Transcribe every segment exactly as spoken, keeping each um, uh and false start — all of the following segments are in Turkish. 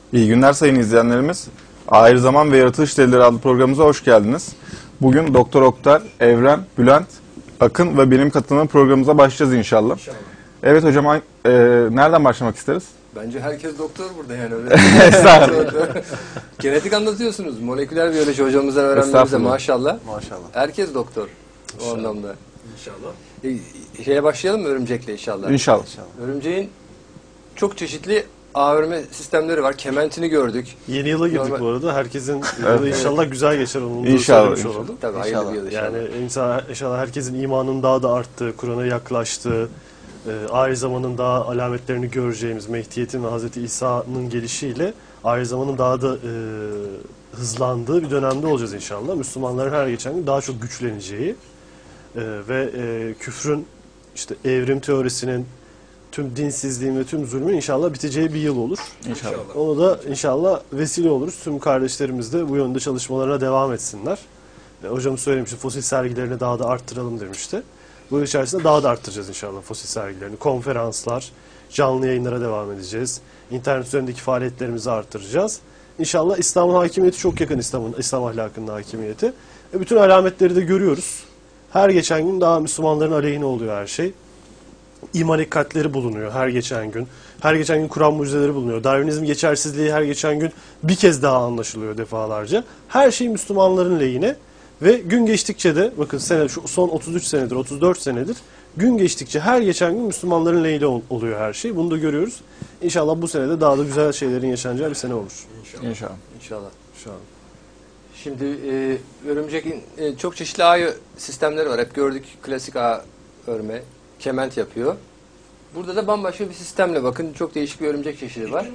İyi günler sayın izleyenlerimiz. Ayrı Zaman ve Yaratılış Delilleri adlı programımıza hoş geldiniz. Bugün Doktor Oktar, Evren, Bülent, Akın ve benim katıldığım programımıza başlayacağız inşallah. İnşallah. Evet hocam, e, nereden başlamak isteriz? Bence herkes doktor burada yani öyle. Genetik anlatıyorsunuz. Moleküler biyoloji hocamızdan öğrenmemize maşallah. Maşallah. Herkes doktor o İnşallah. anlamda. İnşallah. E, şeye başlayalım mı örümcekle inşallah? İnşallah. Örümceğin çok çeşitli ağ örme sistemleri var. Kementini gördük. Yeni yıla girdik Normal. bu arada. Herkesin yılı inşallah güzel geçer. Onu da İnşallah, söylemiş inşallah. olalım. Tabii İnşallah. hayırlı bir yıl inşallah. Yani inşallah, inşallah herkesin imanının daha da arttığı, Kur'an'a yaklaştığı, e, ahir zamanın daha alametlerini göreceğimiz Mehdiyet'in ve Hazreti İsa'nın gelişiyle ahir zamanın daha da e, hızlandığı bir dönemde olacağız inşallah. Müslümanların her geçen gün daha çok güçleneceği e, ve e, küfrün, işte evrim teorisinin, tüm dinsizliğin ve tüm zulmün inşallah biteceği bir yıl olur. İnşallah. Onu da inşallah vesile oluruz. Tüm kardeşlerimiz de bu yönde çalışmalarına devam etsinler. E, hocamız söylemişti, fosil sergilerini daha da arttıralım demişti. Bu yıl içerisinde daha da arttıracağız inşallah fosil sergilerini. Konferanslar, canlı yayınlara devam edeceğiz. İnternet üzerindeki faaliyetlerimizi arttıracağız. İnşallah İslam'ın hakimiyeti çok yakın, İslam'ın İslam ahlakının hakimiyeti. E, bütün alametleri de görüyoruz. Her geçen gün daha Müslümanların aleyhine oluyor her şey. İman hakikatleri bulunuyor her geçen gün. Her geçen gün Kur'an mucizeleri bulunuyor. Darwinizm geçersizliği her geçen gün bir kez daha anlaşılıyor defalarca. Her şey Müslümanların lehine ve gün geçtikçe de bakın sene şu son otuz üç senedir, otuz dört senedir gün geçtikçe her geçen gün Müslümanların lehine ol, oluyor her şey. Bunu da görüyoruz. İnşallah bu senede daha da güzel şeylerin yaşanacağı bir sene olur. İnşallah. İnşallah. İnşallah. İnşallah. Şimdi e, örümcekin e, çok çeşitli ağ sistemleri var. Hep gördük, klasik ağ örme, kement yapıyor. Burada da bambaşka bir sistemle bakın çok değişik bir örümcek çeşidi var.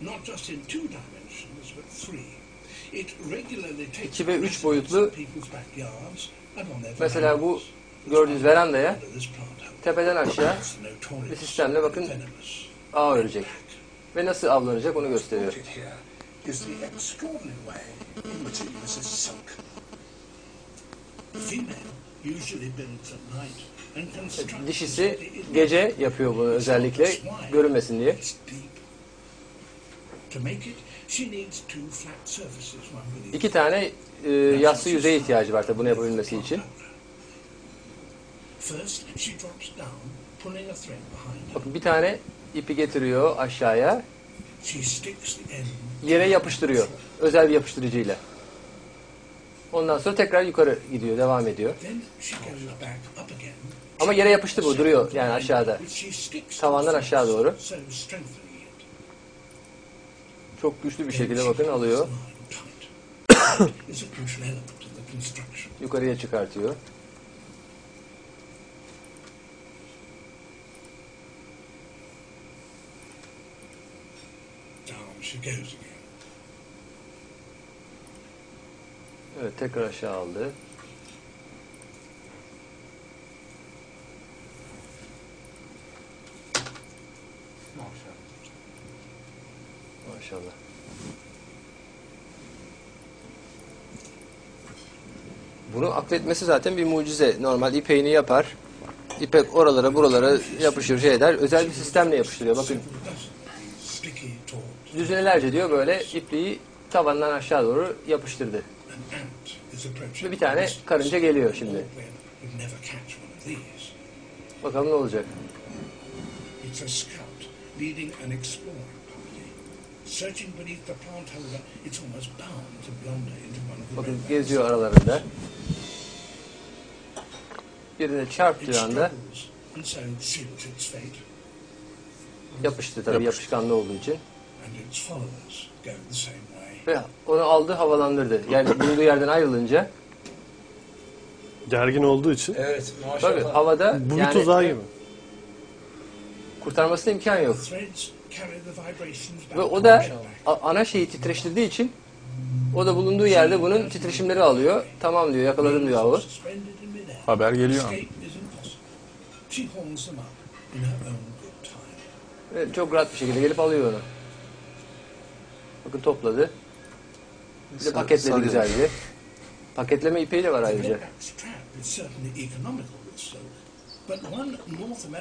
İki ve üç boyutlu, mesela bu gördüğünüz verandaya tepeden aşağı bir sistemle bakın ağ örecek. Ve nasıl avlanacak onu gösteriyor. Dişisi gece yapıyor bunu özellikle görünmesin diye. İki tane e, yassı yüzeye ihtiyacı var tabi bunu yapabilmesi için. Bakın bir tane ipi getiriyor aşağıya. Yere yapıştırıyor. Özel bir yapıştırıcıyla. Ondan sonra tekrar yukarı gidiyor, devam ediyor. Ama yere yapıştı bu, duruyor yani aşağıda. Tavandan aşağı doğru. Çok güçlü bir şekilde bakın alıyor. Yukarıya çıkartıyor. Evet, tekrar aşağı aldı. Maşallah. Bunu akletmesi zaten bir mucize. Normal ipeğini yapar. İpek oralara buralara yapışır şey eder. Özel bir sistemle yapıştırıyor. Bakın. Düzinelerce diyor böyle ipliği tavandan aşağı doğru yapıştırdı. Ve bir tane karınca geliyor şimdi. Bakalım ne olacak. Bakın geziyor aralarında. Birine çarptığı anda yapıştı tabii yapışkanlı olduğu için. Ve onu aldı havalandırdı. Yani bulunduğu yerden ayrılınca Gergin olduğu için. Evet, maşallah. Tabii havada Bu bir yani, tuzağı gibi. Kurtarmasına imkan yok. Ve o da ana şeyi titreştirdiği için o da bulunduğu yerde bunun titreşimleri alıyor. Tamam diyor, yakaladım diyor avı. Haber geliyor. Ve çok rahat bir şekilde gelip alıyor onu. Bakın topladı. Bir de paketledi güzelce. Paketleme ipeği de var ayrıca.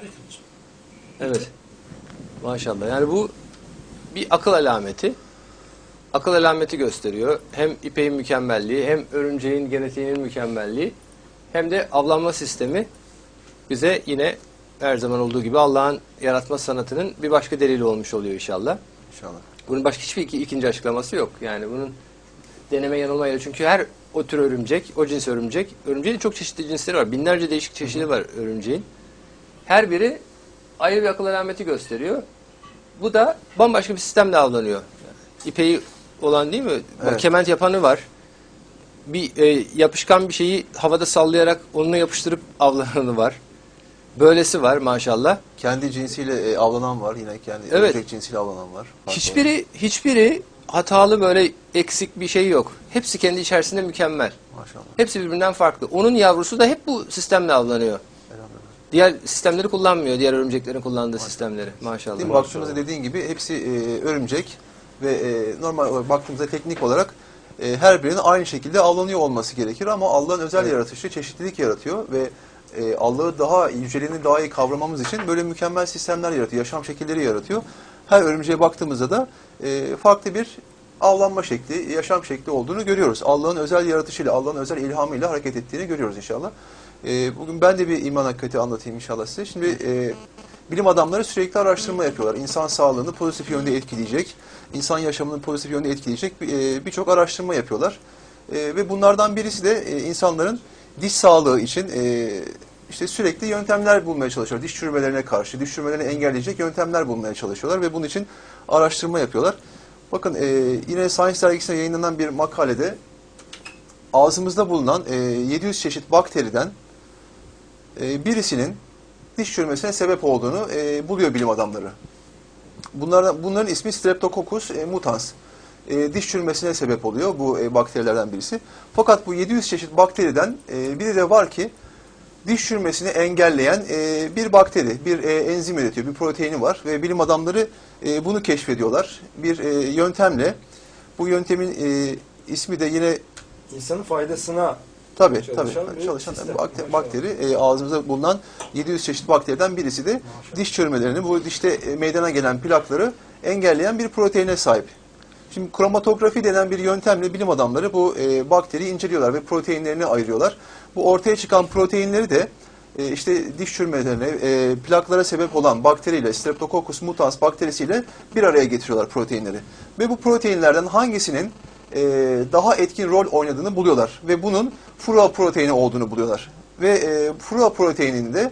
Evet. Maşallah. Yani bu bir akıl alameti. akıl alameti gösteriyor. Hem ipeğin mükemmelliği, hem örümceğin genetiğinin mükemmelliği, hem de avlanma sistemi bize yine her zaman olduğu gibi Allah'ın yaratma sanatının bir başka delili olmuş oluyor inşallah. İnşallah. Bunun başka hiçbir iki, ikinci açıklaması yok. Yani bunun deneme yanılmayla, çünkü her o tür örümcek, o cins örümcek, örümceğin çok çeşitli cinsleri var. Binlerce değişik çeşidi var örümceğin. Her biri ayrı bir akıl alameti gösteriyor. Bu da bambaşka bir sistemle avlanıyor. İpeği olan değil mi? Evet. Kement yapanı var. Bir e, yapışkan bir şeyi havada sallayarak onunla yapıştırıp avlananı var. Böylesi var maşallah. Kendi cinsiyle e, avlanan var. Yine kendi Evet. örümcek cinsiyle avlanan var. Farklı Hiçbiri hiçbiri hatalı, böyle eksik bir şey yok. Hepsi kendi içerisinde mükemmel. Maşallah. Hepsi birbirinden farklı. Onun yavrusu da hep bu sistemle avlanıyor. Elhamdülillah. Diğer sistemleri kullanmıyor. Diğer örümceklerin kullandığı sistemleri. Maşallah. Değil mi? Baktığımızda dediğin gibi hepsi e, örümcek ve e, normal olarak baktığımızda teknik olarak e, her birinin aynı şekilde avlanıyor olması gerekir ama Allah'ın özel Evet. yaratışı çeşitlilik yaratıyor ve e, Allah'ı daha yüceliğini daha iyi kavramamız için böyle mükemmel sistemler yaratıyor, yaşam şekilleri yaratıyor. Her örümceğe baktığımızda da e, farklı bir avlanma şekli, yaşam şekli olduğunu görüyoruz. Allah'ın özel yaratışıyla, Allah'ın özel ilhamıyla hareket ettiğini görüyoruz inşallah. E, bugün ben de bir iman hakikati anlatayım inşallah size. Şimdi e, bilim adamları sürekli araştırma yapıyorlar. İnsan sağlığını pozitif yönde etkileyecek, insan yaşamını pozitif yönde etkileyecek e, birçok araştırma yapıyorlar. E, ve bunlardan birisi de e, insanların diş sağlığı için e, işte sürekli yöntemler bulmaya çalışıyor. Diş çürümelerine karşı, diş çürümelerini engelleyecek yöntemler bulmaya çalışıyorlar ve bunun için araştırma yapıyorlar. Bakın e, yine Science dergisinde yayınlanan bir makalede ağzımızda bulunan e, yedi yüz çeşit bakteriden e, birisinin diş çürümesine sebep olduğunu e, buluyor bilim adamları. Bunlardan, bunların ismi Streptococcus e, mutans. E, diş çürümesine sebep oluyor bu e, bakterilerden birisi. Fakat bu yedi yüz çeşit bakteriden e, biri de var ki diş çürümesini engelleyen e, bir bakteri, bir e, enzim üretiyor, bir proteini var ve bilim adamları e, bunu keşfediyorlar. Bir e, yöntemle, bu yöntemin e, ismi de yine İnsanın faydasına tabii çalışan tabii bir çalışan sistem. bakter- Maşallah. bakteri e, ağzımızda bulunan yedi yüz çeşit bakteriden birisi de Maşallah. diş çürümelerini, bu dişte e, meydana gelen plakları engelleyen bir proteine sahip. Şimdi kromatografi denen bir yöntemle bilim adamları bu e, bakteriyi inceliyorlar ve proteinlerini ayırıyorlar. Bu ortaya çıkan proteinleri de e, işte diş çürümelerine, e, plaklara sebep olan bakteriyle, Streptococcus mutans bakterisiyle bir araya getiriyorlar proteinleri. Ve bu proteinlerden hangisinin e, daha etkin rol oynadığını buluyorlar. Ve bunun furua proteini olduğunu buluyorlar. Ve e, furua proteinini de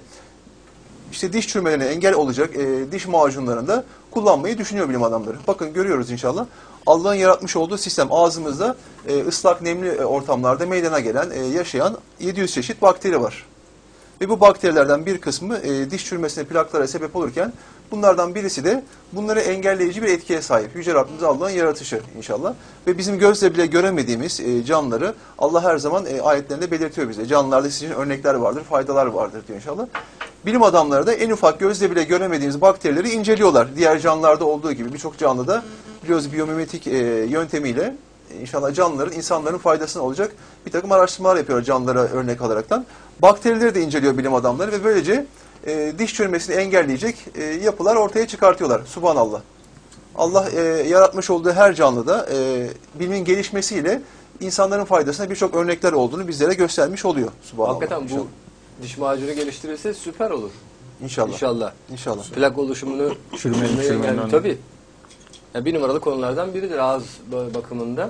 işte diş çürümelerine engel olacak e, diş macunlarında kullanmayı düşünüyor bilim adamları. Bakın görüyoruz inşallah. Allah'ın yaratmış olduğu sistem ağzımızda e, ıslak nemli e, ortamlarda meydana gelen, e, yaşayan yedi yüz çeşit bakteri var. Ve bu bakterilerden bir kısmı e, diş çürümesine, plaklara sebep olurken bunlardan birisi de bunları engelleyici bir etkiye sahip. Yüce Rabbimiz Allah'ın yaratışı inşallah. Ve bizim gözle bile göremediğimiz e, canlıları Allah her zaman e, ayetlerinde belirtiyor bize. Canlılarda sizin örnekler vardır, faydalar vardır diyor inşallah. Bilim adamları da en ufak gözle bile göremediğimiz bakterileri inceliyorlar. Diğer canlılarda olduğu gibi birçok canlıda biliyoruz biyomimetik e, yöntemiyle e, inşallah canlıların, insanların faydasına olacak bir takım araştırmalar yapıyorlar canlılara örnek alaraktan. Bakterileri de inceliyor bilim adamları ve böylece e, diş çürümesini engelleyecek e, yapılar ortaya çıkartıyorlar. Subhanallah. Allah e, yaratmış olduğu her canlıda e, bilimin gelişmesiyle insanların faydasına birçok örnekler olduğunu bizlere göstermiş oluyor. Subhanallah. Hakikaten İnşallah. bu diş macunu geliştirilse süper olur. İnşallah. İnşallah. İnşallah. Plak oluşumunu Çürümeyi, çürümeye çürümenin engel- önüne. Tabii. Yani bir numaralı konulardan biridir ağız bakımında.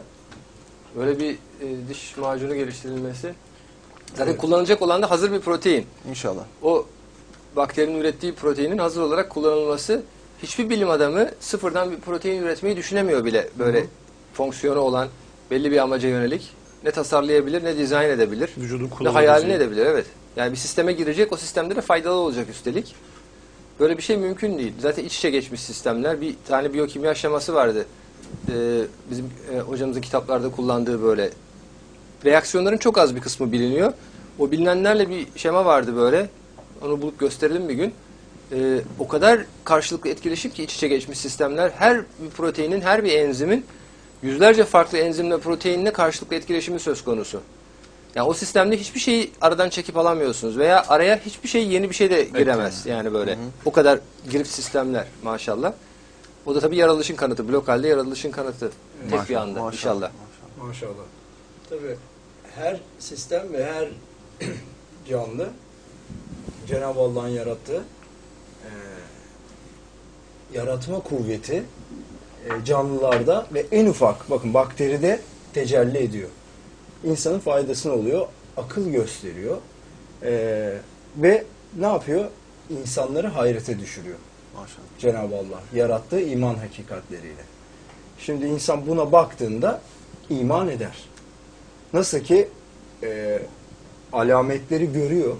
Böyle bir e, diş macunu geliştirilmesi. Zaten Evet. kullanılacak olan da hazır bir protein. İnşallah. O bakterinin ürettiği proteinin hazır olarak kullanılması, hiçbir bilim adamı sıfırdan bir protein üretmeyi düşünemiyor bile. Böyle Hı hı. fonksiyonu olan, belli bir amaca yönelik ne tasarlayabilir, ne dizayn edebilir, Vücudun ne kullanabileceği. hayalini edebilir. Evet. Yani bir sisteme girecek, o sistemde de faydalı olacak üstelik. Böyle bir şey mümkün değil. Zaten iç içe geçmiş sistemler. Bir tane biyokimya şeması vardı. Ee, bizim e, hocamızın kitaplarda kullandığı böyle. Reaksiyonların çok az bir kısmı biliniyor. O bilinenlerle bir şema vardı böyle. Onu bulup gösterelim bir gün. Ee, o kadar karşılıklı etkileşik ki iç içe geçmiş sistemler. Her bir proteinin, her bir enzimin yüzlerce farklı enzimle proteinle karşılıklı etkileşimi söz konusu. Yani o sistemde hiçbir şeyi aradan çekip alamıyorsunuz veya araya hiçbir şey, yeni bir şey de giremez. Yani böyle Hı hı. o kadar girift sistemler maşallah. O da tabii yaratılışın kanıtı. Blok halde yaratılışın kanıtı. Tek bir Maşallah, anda maşallah, inşallah. maşallah. Maşallah. Tabii her sistem ve her canlı Cenab-ı Allah'ın yarattığı e, yaratma kuvveti e, canlılarda ve en ufak, bakın bakteride tecelli ediyor. İnsanın faydasına oluyor, akıl gösteriyor e, ve ne yapıyor? İnsanları hayrete düşürüyor. Maşallah. Cenab-ı Allah yarattığı iman hakikatleriyle. Şimdi insan buna baktığında iman eder. Nasıl ki e, alametleri görüyor,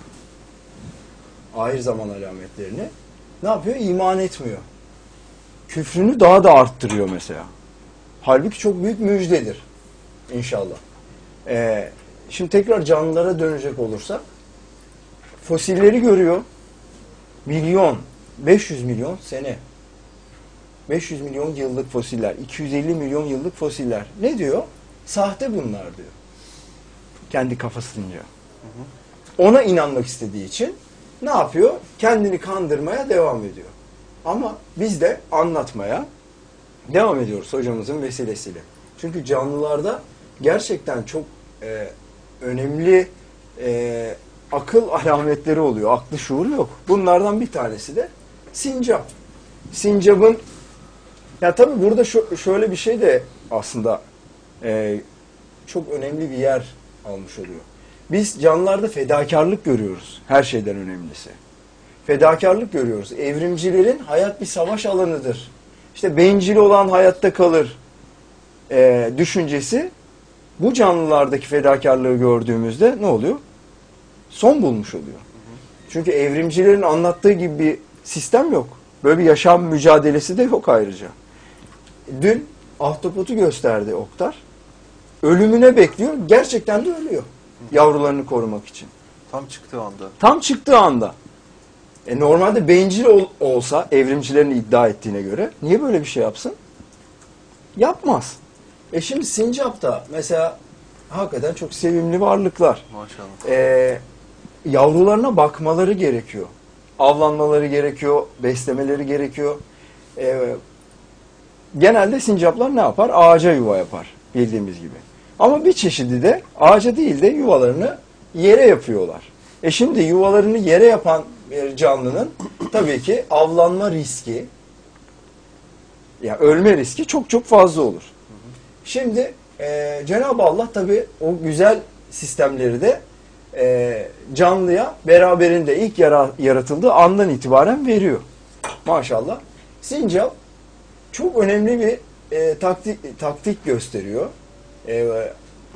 ahir zaman alametlerini, ne yapıyor? İman etmiyor. Küfrünü daha da arttırıyor mesela. Halbuki çok büyük müjdedir inşallah. E, şimdi tekrar canlılara dönecek olursak, fosilleri görüyor. Milyon, beş yüz milyon sene. beş yüz milyon yıllık fosiller, iki yüz elli milyon yıllık fosiller. Ne diyor? Sahte bunlar diyor. Kendi kafasınca. Ona inanmak istediği için ne yapıyor? Kendini kandırmaya devam ediyor. Ama biz de anlatmaya devam ediyoruz hocamızın vesilesiyle. Çünkü canlılarda gerçekten çok e, önemli e, akıl alametleri oluyor. Aklı şuuru yok. Bunlardan bir tanesi de sincap. Sincapın, ya tabii burada şu, şöyle bir şey de aslında e, çok önemli bir yer almış oluyor. Biz canlılarda fedakarlık görüyoruz. Her şeyden önemlisi. Fedakarlık görüyoruz. Evrimcilerin hayat bir savaş alanıdır. İşte bencil olan hayatta kalır e, düşüncesi, bu canlılardaki fedakarlığı gördüğümüzde ne oluyor? Son bulmuş oluyor. Çünkü evrimcilerin anlattığı gibi bir sistem yok. Böyle bir yaşam mücadelesi de yok ayrıca. Dün ahtapotu gösterdi Oktar. Ölümüne bekliyor. Gerçekten de ölüyor. Yavrularını korumak için. Tam çıktığı anda. Tam çıktığı anda. E normalde bencil ol, olsa evrimcilerin iddia ettiğine göre niye böyle bir şey yapsın? Yapmaz. E şimdi sincap da mesela hakikaten çok sevimli varlıklar. Maşallah. E, yavrularına bakmaları gerekiyor. Avlanmaları gerekiyor, beslemeleri gerekiyor. E, genelde sincaplar ne yapar? Ağaca yuva yapar bildiğimiz gibi. Ama bir çeşidi de ağaca değil de yuvalarını yere yapıyorlar. E şimdi yuvalarını yere yapan bir canlının tabii ki avlanma riski, ya ölme riski çok çok fazla olur. Şimdi e, Cenab-ı Allah tabii o güzel sistemleri de e, canlıya beraberinde ilk yara, yaratıldığı andan itibaren veriyor. Maşallah. Sincap çok önemli bir e, taktik, taktik gösteriyor. E,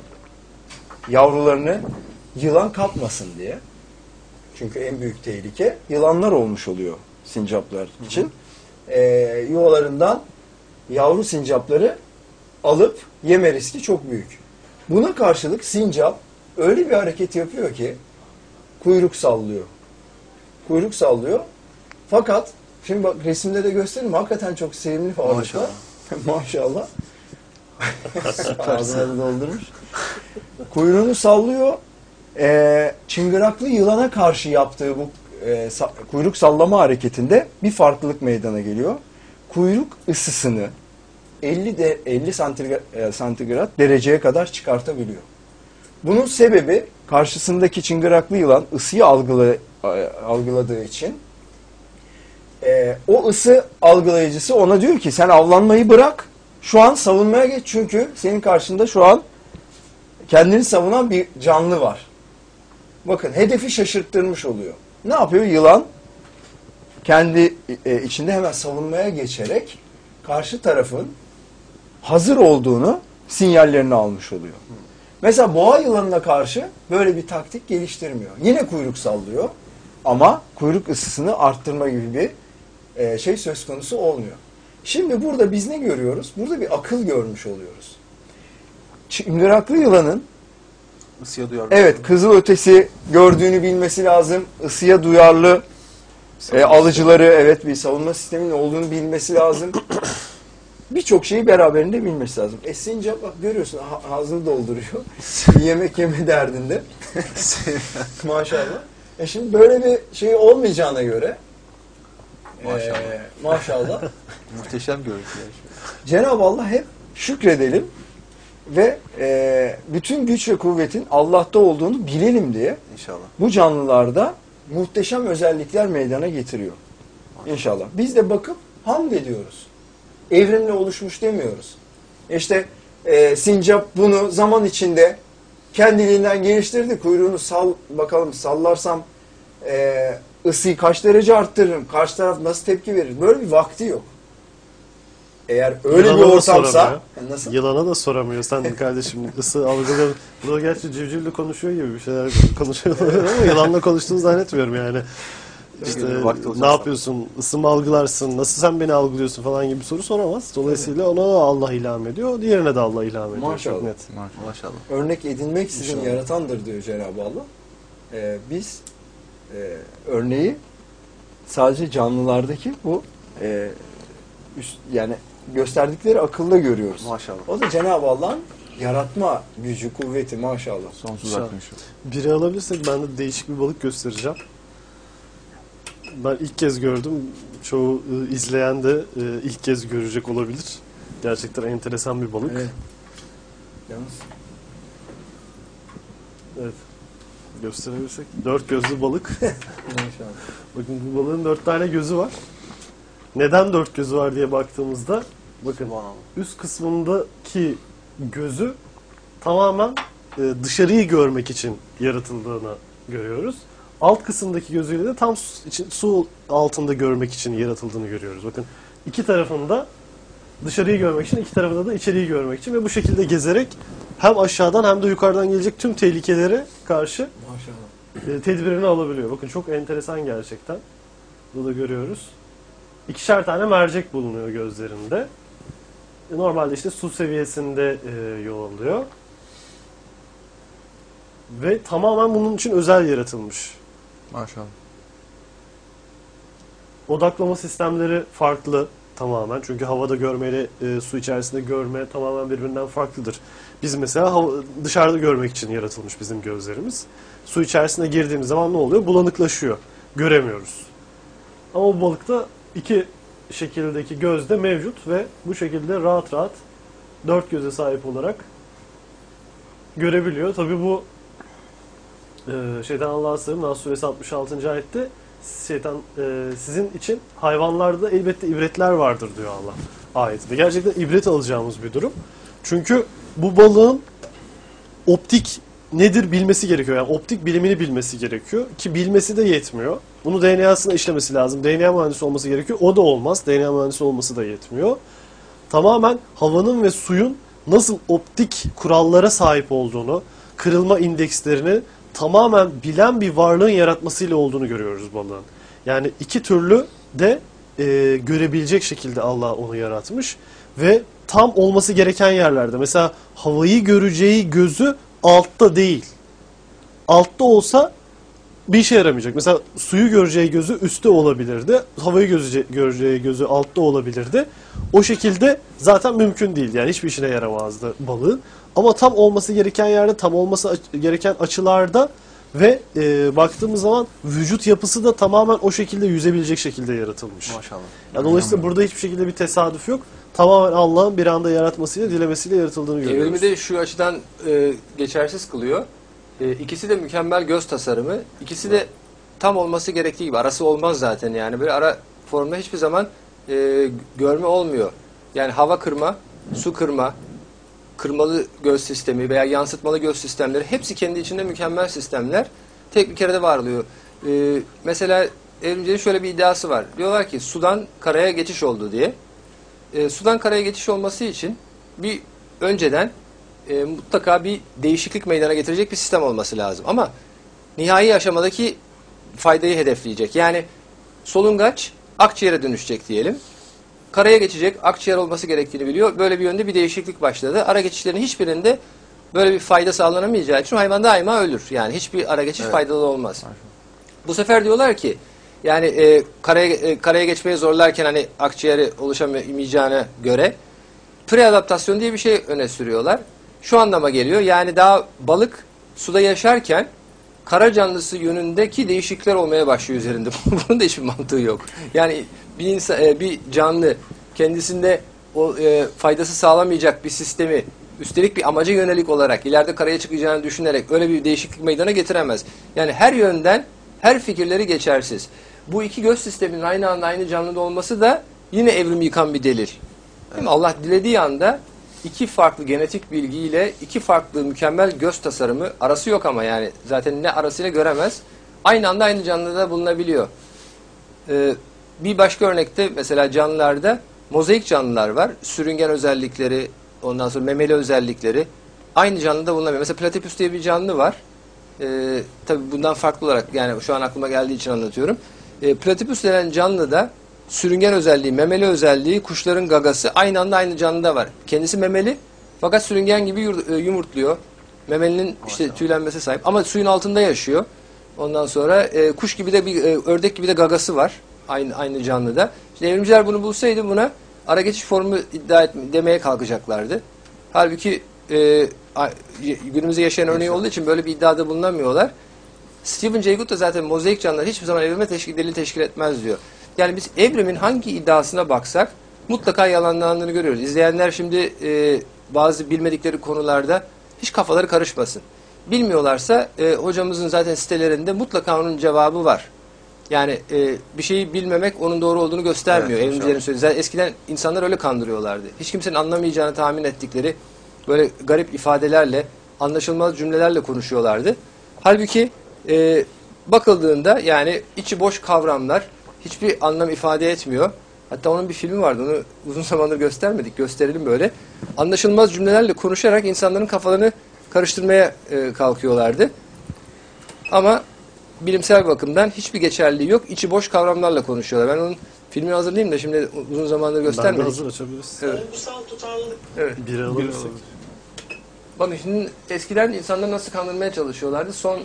yavrularını yılan kapmasın diye. Çünkü en büyük tehlike yılanlar olmuş oluyor sincaplar için. E, yuvalarından yavru sincapları alıp yeme riski çok büyük. Buna karşılık sincap öyle bir hareket yapıyor ki kuyruk sallıyor. Kuyruk sallıyor. Fakat şimdi bak resimde de göstereyim. Hakikaten çok sevimli varlıklar. Maşallah. Maşallah. Ağzına da doldurmuş. Kuyruğunu sallıyor. Ee, çıngıraklı yılana karşı yaptığı bu e, sa- kuyruk sallama hareketinde bir farklılık meydana geliyor. Kuyruk ısısını elli de elli santigrat, e, santigrat dereceye kadar çıkartabiliyor. Bunun sebebi karşısındaki çıngıraklı yılan ısıyı algıla, e, algıladığı için e, o ısı algılayıcısı ona diyor ki sen avlanmayı bırak, şu an savunmaya geç çünkü senin karşında şu an kendini savunan bir canlı var. Bakın hedefi şaşırttırmış oluyor. Ne yapıyor yılan? Kendi e, içinde hemen savunmaya geçerek karşı tarafın hazır olduğunu sinyallerini almış oluyor. Mesela boğa yılanına karşı böyle bir taktik geliştirmiyor. Yine kuyruk sallıyor ama kuyruk ısısını arttırma gibi bir e, şey söz konusu olmuyor. Şimdi burada biz ne görüyoruz? Burada bir akıl görmüş oluyoruz. Çıngıraklı yılanın Isıya duyarlı. evet kızılötesi gördüğünü bilmesi lazım. Isıya duyarlı e, alıcıları, evet bir savunma sisteminin olduğunu bilmesi lazım. Birçok şeyi beraberinde bilmesi lazım. E sincap bak görüyorsun ha- ağzını dolduruyor. Yemek yeme derdinde. Maşallah. E şimdi böyle bir şey olmayacağına göre Maşallah. e, maşallah Muhteşem görüntüler. Cenab-ı Allah hep şükredelim ve e, bütün güç ve kuvvetin Allah'ta olduğunu bilelim diye İnşallah. bu canlılarda muhteşem özellikler meydana getiriyor. İnşallah. Biz de bakıp hamd ediyoruz. Evrimle oluşmuş demiyoruz. İşte e, sincap bunu zaman içinde kendiliğinden geliştirdi. Kuyruğunu sal bakalım sallarsam e, ısıyı kaç derece arttırırım? Karşı taraf nasıl tepki verir? Böyle bir vakti yok. Eğer öyle Yılana bir da ortamsa soramıyor. nasıl? Yılana da soramıyor. Sen kardeşim ısı algıları. Bu da gerçi civcivle konuşuyor gibi bir şeyler konuşuyor ama yılanla konuştuğunu zannetmiyorum yani. İşte Vakti olacak ne yapıyorsun, ısı mı algılarsın, nasıl sen beni algılıyorsun falan gibi bir soru soramaz. Dolayısıyla ona da Allah ilham ediyor, diğerine de Allah ilham ediyor. Maşallah. Çok net. Maşallah. Örnek edinmek sizin İnşallah. yaratandır diyor Cenab-ı Allah. Ee, biz e, örneği sadece canlılardaki bu e, üst, yani gösterdikleri akılda görüyoruz. Maşallah. O da Cenab-ı Allah'ın yaratma gücü, kuvveti maşallah. Sonsuz İnşallah. akmış. Biri alabilirsek ben de değişik bir balık göstereceğim. Ben ilk kez gördüm. Çoğu e, izleyen de e, ilk kez görecek olabilir. Gerçekten enteresan bir balık. Evet. Yalnız Evet. Gösterebilirsek. Dört gözlü balık. maşallah. Bakın bu balığın dört tane gözü var. Neden dört gözü var diye baktığımızda bakın Subhanallah. üst kısmındaki gözü tamamen e, dışarıyı görmek için yaratıldığını görüyoruz. Alt kısımdaki gözüyle de tam su, için, su altında görmek için yaratıldığını görüyoruz. Bakın iki tarafında dışarıyı görmek için, iki tarafında da içeriği görmek için ve bu şekilde gezerek hem aşağıdan hem de yukarıdan gelecek tüm tehlikelere karşı Maşallah. e, tedbirini alabiliyor. Bakın çok enteresan gerçekten. Burada da görüyoruz. İkişer tane mercek bulunuyor gözlerinde. E, Normalde işte su seviyesinde e, yol alıyor. Ve tamamen bunun için özel yaratılmış. Maşallah. Odaklama sistemleri farklı tamamen. Çünkü havada görmeyle e, su içerisinde görme tamamen birbirinden farklıdır. Biz mesela hava- dışarıda görmek için yaratılmış bizim gözlerimiz. Su içerisine girdiğimiz zaman ne oluyor? Bulanıklaşıyor. Göremiyoruz. Ama bu balıkta iki şekildeki göz de mevcut ve bu şekilde rahat rahat dört göze sahip olarak görebiliyor. Tabii bu e, şeytan Allah'a sığınırım. Nas suresi altmış altıncı ayette şeytan e, sizin için hayvanlarda elbette ibretler vardır diyor Allah ayetinde. Gerçekten ibret alacağımız bir durum. Çünkü bu balığın optik nedir bilmesi gerekiyor. Yani optik bilimini bilmesi gerekiyor. Ki bilmesi de yetmiyor. Bunu D N A'sına işlemesi lazım. D N A mühendisi olması gerekiyor. O da olmaz. D N A mühendisi olması da yetmiyor. Tamamen havanın ve suyun nasıl optik kurallara sahip olduğunu, kırılma indekslerini tamamen bilen bir varlığın yaratmasıyla olduğunu görüyoruz balığın. Yani iki türlü de e, görebilecek şekilde Allah onu yaratmış ve tam olması gereken yerlerde. Mesela havayı göreceği gözü altta değil. Altta olsa bir işe yaramayacak. Mesela suyu göreceği gözü üstte olabilirdi. Havayı görece- göreceği gözü altta olabilirdi. O şekilde zaten mümkün değil. Yani hiçbir işine yaramazdı balığın. Ama tam olması gereken yerde, tam olması aç- gereken açılarda ve e, baktığımız zaman vücut yapısı da tamamen o şekilde yüzebilecek şekilde yaratılmış. Maşallah. Yani dolayısıyla burada hiçbir şekilde bir tesadüf yok. Tamamen Allah'ın bir anda yaratmasıyla, dilemesiyle yaratıldığını görüyoruz. Evrimi de şu açıdan e, geçersiz kılıyor. E, ikisi de mükemmel göz tasarımı. İkisi de tam olması gerektiği gibi. Arası olmaz zaten yani. Böyle ara formda hiçbir zaman e, görme olmuyor. Yani hava kırma, su kırma, kırmalı göz sistemi veya yansıtmalı göz sistemleri hepsi kendi içinde mükemmel sistemler. Tek bir kerede var oluyor. E, mesela evrimcilerin şöyle bir iddiası var. Diyorlar ki sudan karaya geçiş oldu diye. E, sudan karaya geçiş olması için bir önceden e, mutlaka bir değişiklik meydana getirecek bir sistem olması lazım. Ama nihai aşamadaki faydayı hedefleyecek. Yani solungaç akciğere dönüşecek diyelim. Karaya geçecek, akciğer olması gerektiğini biliyor. Böyle bir yönde bir değişiklik başladı. Ara geçişlerin hiçbirinde böyle bir fayda sağlanamayacağı için hayvan daima ölür. Yani hiçbir ara geçiş Evet. faydalı olmaz. Bu sefer diyorlar ki yani e, karaya, e, karaya geçmeyi zorlarken hani akciğeri oluşamayacağına göre preadaptasyon diye bir şey öne sürüyorlar. Şu anlama geliyor. Yani daha balık suda yaşarken kara canlısı yönündeki değişiklikler olmaya başlıyor üzerinde. Bunun da hiçbir mantığı yok. Yani bir insan, e, bir canlı kendisinde o e, faydası sağlamayacak bir sistemi üstelik bir amaca yönelik olarak ileride karaya çıkacağını düşünerek öyle bir değişiklik meydana getiremez. Yani her yönden her fikirleri geçersiz. Bu iki göz sisteminin aynı anda aynı canlıda olması da yine evrimi yıkan bir delil. Değil mi? Allah dilediği anda iki farklı genetik bilgiyle iki farklı mükemmel göz tasarımı, arası yok ama yani zaten ne arasıyla göremez, aynı anda aynı canlıda bulunabiliyor. Ee, bir başka örnekte mesela canlılarda mozaik canlılar var. Sürüngen özellikleri, ondan sonra memeli özellikleri aynı canlıda bulunamıyor. Mesela platypus diye bir canlı var. Ee, tabii bundan farklı olarak, yani şu an aklıma geldiği için anlatıyorum. Ee, platypus denen canlıda sürüngen özelliği, memeli özelliği, kuşların gagası aynı anda aynı canlıda var. Kendisi memeli fakat sürüngen gibi yumurtluyor. Memelinin işte tüylenmesi sahip ama suyun altında yaşıyor. Ondan sonra e, kuş gibi de bir e, ördek gibi de gagası var aynı aynı canlıda. İşte evrimciler bunu bulsaydı buna ara geçiş formu iddia etme, demeye kalkacaklardı. Halbuki e, günümüzde yaşayan örneği olduğu için böyle bir iddiada bulunamıyorlar. Stephen Jay Gould da zaten mozaik canlılar hiçbir zaman evrime teşkil, delil teşkil etmez diyor. Yani biz evrimin hangi iddiasına baksak mutlaka yalanlandığını görüyoruz. İzleyenler şimdi e, bazı bilmedikleri konularda hiç kafaları karışmasın. Bilmiyorlarsa e, hocamızın zaten sitelerinde mutlaka onun cevabı var. Yani e, bir şeyi bilmemek onun doğru olduğunu göstermiyor. Evet, evrimcilerin söylediği. Zaten eskiden insanlar öyle kandırıyorlardı. Hiç kimsenin anlamayacağını tahmin ettikleri böyle garip ifadelerle, anlaşılmaz cümlelerle konuşuyorlardı. Halbuki e, bakıldığında yani içi boş kavramlar hiçbir anlam ifade etmiyor. Hatta onun bir filmi vardı. Onu uzun zamandır göstermedik. Gösterelim böyle. Anlaşılmaz cümlelerle konuşarak insanların kafalarını karıştırmaya e, kalkıyorlardı. Ama bilimsel bakımdan hiçbir geçerliliği yok. İçi boş kavramlarla konuşuyorlar. Ben onun filmini hazırlayayım da şimdi uzun zamandır göstermedik. Ben de hazır açabiliriz. Evet. Olgusal tutarlılık. Evet. Biri alırsak. Bakın şimdi eskiden insanları nasıl kandırmaya çalışıyorlardı. Son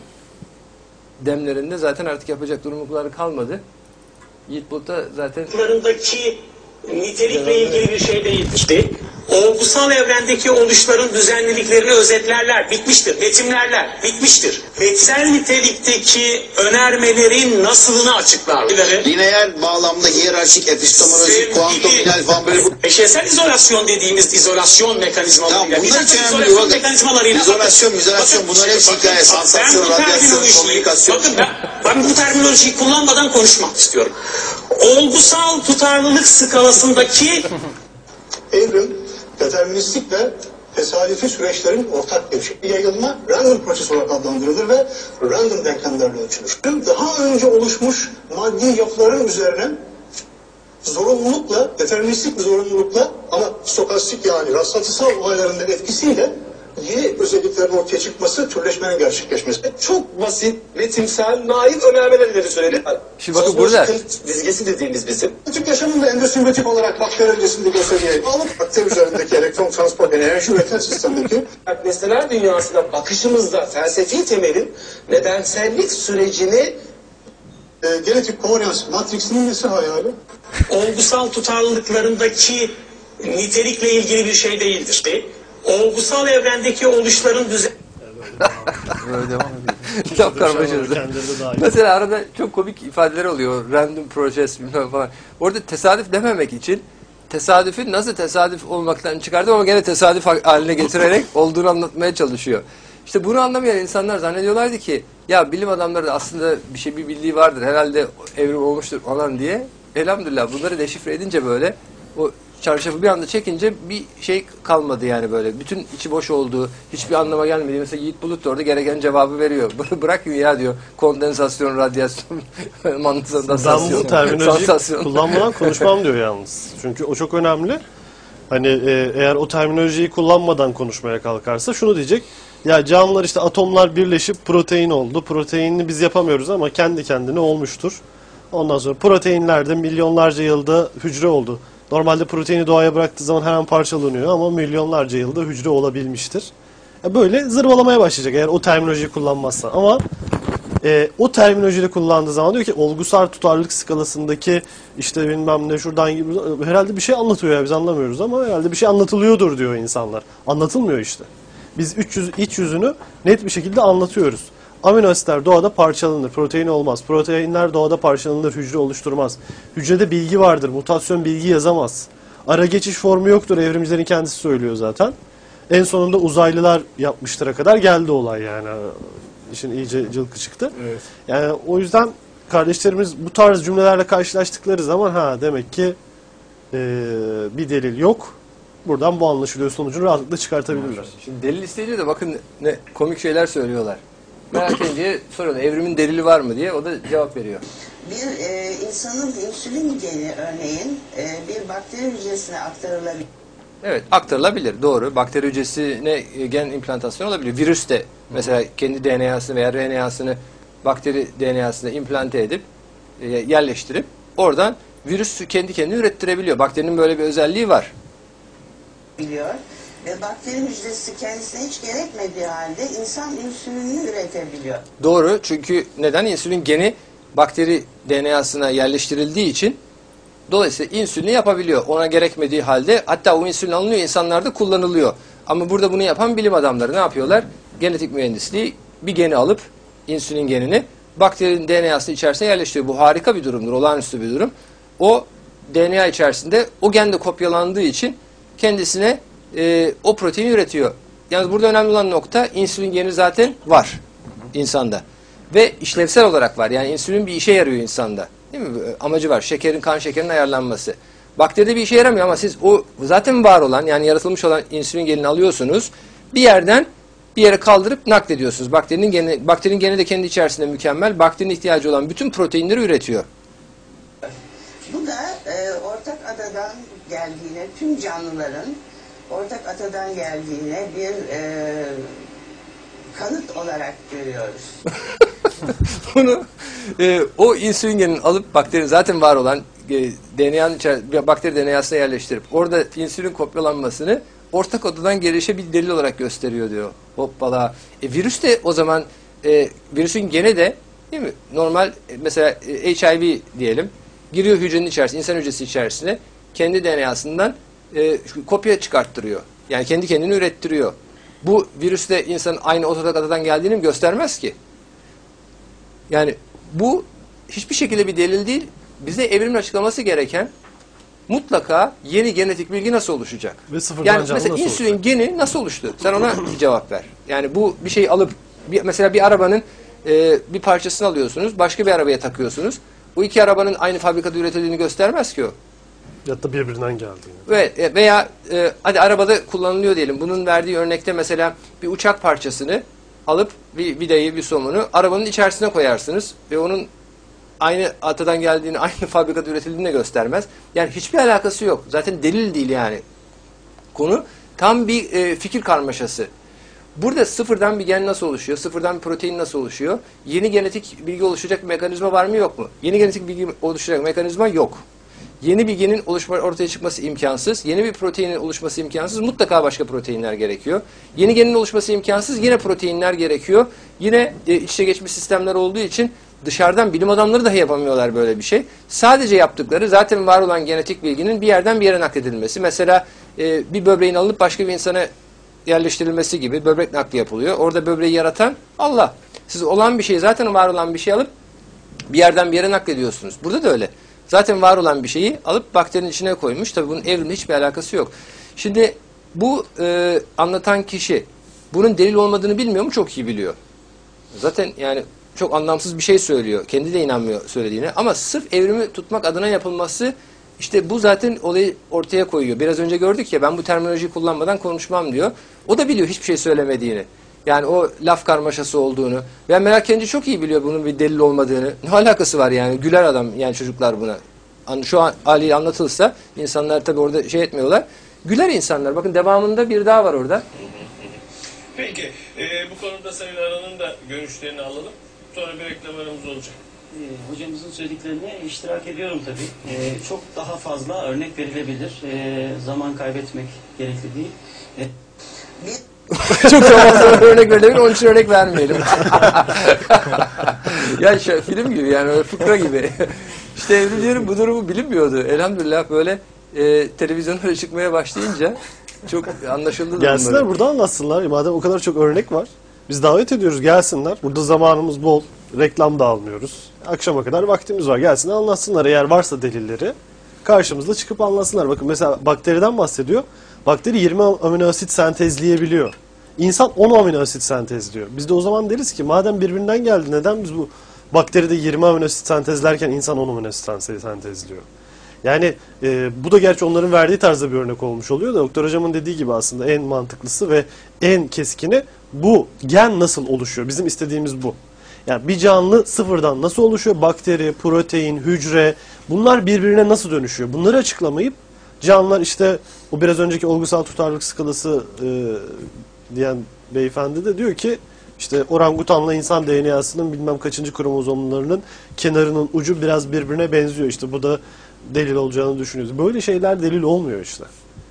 demlerinde zaten artık yapacak durumlukları kalmadı. Yiğit Bulut'ta zaten Larındaki nitelikle ilgili bir şey değildir. Olgusal evrendeki oluşların düzenliliklerini özetlerler, bitmiştir. Betimlerler, bitmiştir. Betsel nitelikteki önermelerin nasılını açıklarlar. Lineer bağlamda hiyerarşik, epistemolojik, kuantum, final falan böyle bu. Eşeysel izolasyon dediğimiz izolasyon mekanizmalarıyla. Tamam, bunlar bir takım hiç önemli izolasyon değil. mekanizmalarıyla. İzolasyon, izolasyon, bakın, bunlar hepsi bakın, hikaye, bakın, sansasyon, ben bu radyasyon, terminolojiyi- komünikasyon. Bakın ben, ben bu terminolojiyi kullanmadan konuşmak istiyorum. Olgusal tutarlılık skalasındaki Evrim, deterministik ve tesadüfi süreçlerin ortak bir yayılma random proses olarak adlandırılır ve random denklemlerle ölçülür. Daha önce oluşmuş maddi yapıların üzerine zorunlulukla, deterministik bir zorunlulukla ama stokastik yani rastlantısal olayların da etkisiyle yeni özelliklerin ortaya çıkması, türleşmenin gerçekleşmesi. Çok basit, metinksel, naif önermeler ileri süreli. Şimdi bakın burada- dizgesi dediğimiz bizim. Tüp yaşamında endosümmetik olarak bakteri öncesinde gösteriyi alıp bakteri üzerindeki elektron transport enerji üreten sistemdeki Nesneler dünyasına bakışımızda felsefi temelin nedensellik sürecini e, genetik kovarians matriksinin nesi hayali? olgusal tutarlılıklarındaki nitelikle ilgili bir şey değildir. Olgusal evrendeki oluşların düzen Böyle devam ediyor. Çok karmaşası. Kendileri de dahil. Mesela arada çok komik ifadeler oluyor. Random process bilmem falan. Orada tesadüf dememek için tesadüfün nasıl tesadüf olmaktan çıkardım ama gene tesadüf haline getirerek olduğunu anlatmaya çalışıyor. İşte bunu anlamayan insanlar zannediyorlardı ki ya bilim adamları da aslında bir şey bir bildiği vardır. Herhalde evrim olmuştur falan diye. Elhamdülillah bunları deşifre edince böyle o çarşafı bir anda çekince bir şey kalmadı yani böyle. Bütün içi boş olduğu, hiçbir anlama gelmediği. Mesela Yiğit Bulut da orada gereken cevabı veriyor. Bırakın ya diyor. Kondensasyon, radyasyon, Ben mantısasyon, bu terminolojiyi sansasyon. kullanmadan konuşmam diyor yalnız. Çünkü o çok önemli. Hani e, eğer o terminolojiyi kullanmadan konuşmaya kalkarsa şunu diyecek. Ya canlılar işte atomlar birleşip protein oldu. Proteinini biz yapamıyoruz ama kendi kendine olmuştur. Ondan sonra proteinler de milyonlarca yılda hücre oldu. Normalde proteini doğaya bıraktığı zaman hemen parçalanıyor ama milyonlarca yılda hücre olabilmiştir. Ya böyle zırvalamaya başlayacak eğer o terminolojiyi kullanmazsa. Ama e, o terminolojiyi kullandığı zaman diyor ki olgusal tutarlılık skalasındaki işte bilmem ne şuradan gibi herhalde bir şey anlatıyor ya biz anlamıyoruz ama herhalde bir şey anlatılıyordur diyor insanlar. Anlatılmıyor işte. Biz üç yüz, iç yüzünü net bir şekilde anlatıyoruz. Amino asitler doğada parçalanır, protein olmaz. Proteinler doğada parçalanır, hücre oluşturmaz. Hücrede bilgi vardır, mutasyon bilgi yazamaz. ara geçiş formu yoktur. Evrimcilerin kendisi söylüyor zaten. En sonunda uzaylılar yapmıştıra kadar geldi olay yani. İşin iyice cılkı çıktı. Evet. Yani o yüzden kardeşlerimiz bu tarz cümlelerle karşılaştıkları zaman ha demek ki e, bir delil yok. Buradan bu anlaşılıyor sonucunu rahatlıkla çıkartabilirler. Şimdi delil isteyince de bakın ne komik şeyler söylüyorlar. Merak edince soruyorlar evrimin delili var mı diye, o da cevap veriyor. Bir e, insanın insülin geni örneğin e, bir bakteri hücresine aktarılabilir. Evet, aktarılabilir, doğru. Bakteri hücresine gen implantasyonu olabilir. Virüs de mesela kendi D N A'sını veya R N A'sını bakteri D N A'sına implante edip e, yerleştirip oradan virüs kendi kendini ürettirebiliyor. Bakterinin böyle bir özelliği var. Biliyor ve bakteri hücresi kendisine hiç gerekmediği halde insan insülinini üretebiliyor. Doğru, çünkü neden? İnsülin geni bakteri D N A'sına yerleştirildiği için dolayısıyla insülini yapabiliyor. Ona gerekmediği halde hatta o insülin alınıyor, insanlarda kullanılıyor. Ama burada bunu yapan bilim adamları ne yapıyorlar? Genetik mühendisliği bir geni alıp insülin genini bakterinin D N A'sı içerisine yerleştiriyor. Bu harika bir durumdur, olağanüstü bir durum. O D N A içerisinde o gen de kopyalandığı için kendisine e, o proteini üretiyor. Yalnız burada önemli olan nokta insülin geni zaten var insanda. Ve işlevsel olarak var. Yani insülin bir işe yarıyor insanda. Değil mi? Amacı var. Şekerin, kan şekerinin ayarlanması. Bakteride bir işe yaramıyor ama siz o zaten var olan yani yaratılmış olan insülin genini alıyorsunuz. Bir yerden bir yere kaldırıp naklediyorsunuz. Bakterinin geni, bakterinin geni de kendi içerisinde mükemmel. Bakterinin ihtiyacı olan bütün proteinleri üretiyor. Bu da e, ortak atadan geldiğine, tüm canlıların ortak atadan geldiğine bir e, kanıt olarak görüyoruz. Bunu e, o insülin genini alıp bakterinin zaten var olan e, D N A'nın içerisinde bakteri D N A'sına yerleştirip orada insülin kopyalanmasını ortak atadan gelişe bir delil olarak gösteriyor diyor. Hoppala. E, virüs de o zaman e, virüsün gene de değil mi? Normal e, mesela e, H I V diyelim. Giriyor hücrenin içerisine, insan hücresi içerisine kendi D N A'sından e, kopya çıkarttırıyor. Yani kendi kendini ürettiriyor. Bu virüs de insanın aynı ortak atadan geldiğini mi göstermez ki? Yani bu hiçbir şekilde bir delil değil. Bize evrimin açıklaması gereken mutlaka yeni genetik bilgi nasıl oluşacak? Ve sıfırdan Yani canlı mesela nasıl insülin olacak? geni nasıl oluştu? Sen ona bir cevap ver. Yani bu bir şeyi alıp bir, mesela bir arabanın e, bir parçasını alıyorsunuz, başka bir arabaya takıyorsunuz. Bu iki arabanın aynı fabrikada üretildiğini göstermez ki o. Ya da birbirinden geldiğini. Ve veya e, hadi arabada kullanılıyor diyelim. Bunun verdiği örnekte mesela bir uçak parçasını alıp bir vidayı, bir somunu arabanın içerisine koyarsınız ve onun aynı atadan geldiğini, aynı fabrikada üretildiğini de göstermez. Yani hiçbir alakası yok. Zaten delil değil yani. Konu tam bir e, fikir karmaşası. Burada sıfırdan bir gen nasıl oluşuyor? Sıfırdan bir protein nasıl oluşuyor? Yeni genetik bilgi oluşacak bir mekanizma var mı yok mu? Yeni genetik bilgi oluşacak mekanizma yok. Yeni bir genin oluşma, ortaya çıkması imkansız. Yeni bir proteinin oluşması imkansız. Mutlaka başka proteinler gerekiyor. Yeni genin oluşması imkansız. Yine proteinler gerekiyor. Yine e, iç içe geçmiş sistemler olduğu için dışarıdan bilim adamları dahi yapamıyorlar böyle bir şey. Sadece yaptıkları zaten var olan genetik bilginin bir yerden bir yere nakledilmesi. Mesela e, bir böbreğin alınıp başka bir insana yerleştirilmesi gibi böbrek nakli yapılıyor. Orada böbreği yaratan Allah. Siz olan bir şeyi, zaten var olan bir şey alıp bir yerden bir yere naklediyorsunuz. Burada da öyle. Zaten var olan bir şeyi alıp bakterinin içine koymuş. Tabii bunun evrimle hiçbir alakası yok. Şimdi bu e, anlatan kişi bunun delil olmadığını bilmiyor mu? Çok iyi biliyor. Zaten yani çok anlamsız bir şey söylüyor. Kendi de inanmıyor söylediğine. Ama sırf evrimi tutmak adına yapılması, işte bu zaten olayı ortaya koyuyor. Biraz önce gördük ya, ben bu terminolojiyi kullanmadan konuşmam diyor. O da biliyor hiçbir şey söylemediğini. Yani o laf karmaşası olduğunu. Ben merak edince çok iyi biliyor bunun bir delil olmadığını. Ne alakası var yani? Güler adam yani çocuklar buna. Şu an haliyle anlatılsa insanlar tabii orada şey etmiyorlar. Güler insanlar. Bakın devamında bir daha var orada. Peki, e, bu konuda Sayın Aran'ın da görüşlerini alalım. Sonra bir reklam aramız olacak. Ee, hocamızın söylediklerine iştirak ediyorum tabii. Ee, çok daha fazla örnek verilebilir. Ee, zaman kaybetmek gerekli değil. Ee, Çok fazla örnek verilebilir, onun için örnek vermeyelim. Ya şey, film gibi yani, öyle fıkra gibi. İşte evlilerin bu durumu bilinmiyordu. Elhamdülillah böyle e, televizyonlara çıkmaya başlayınca çok anlaşıldı. Gelsinler bunları. burada anlatsınlar. Madem o kadar çok örnek var. Biz davet ediyoruz, gelsinler. Burada zamanımız bol. Reklam da almıyoruz. Akşama kadar vaktimiz var. Gelsinler anlatsınlar eğer varsa delilleri. karşımızda çıkıp anlatsınlar. Bakın mesela bakteriden bahsediyor. Bakteri yirmi amino asit sentezleyebiliyor. İnsan on amino asit sentezliyor. Biz de o zaman deriz ki madem birbirinden geldi neden biz bu bakteride yirmi amino asit sentezlerken insan on amino asit sentezliyor? Yani e, bu da gerçi onların verdiği tarzda bir örnek olmuş oluyor da doktor hocamın dediği gibi aslında en mantıklısı ve en keskini bu gen nasıl oluşuyor? Bizim istediğimiz bu. Yani bir canlı sıfırdan nasıl oluşuyor? Bakteri, protein, hücre bunlar birbirine nasıl dönüşüyor? Bunları açıklamayıp canlılar işte o biraz önceki olgusal tutarlılık skalası e, diyen beyefendi de diyor ki işte orangutanla insan D N A'sının bilmem kaçıncı kromozomlarının kenarının ucu biraz birbirine benziyor. İşte bu da delil olacağını düşünüyoruz. Böyle şeyler delil olmuyor işte.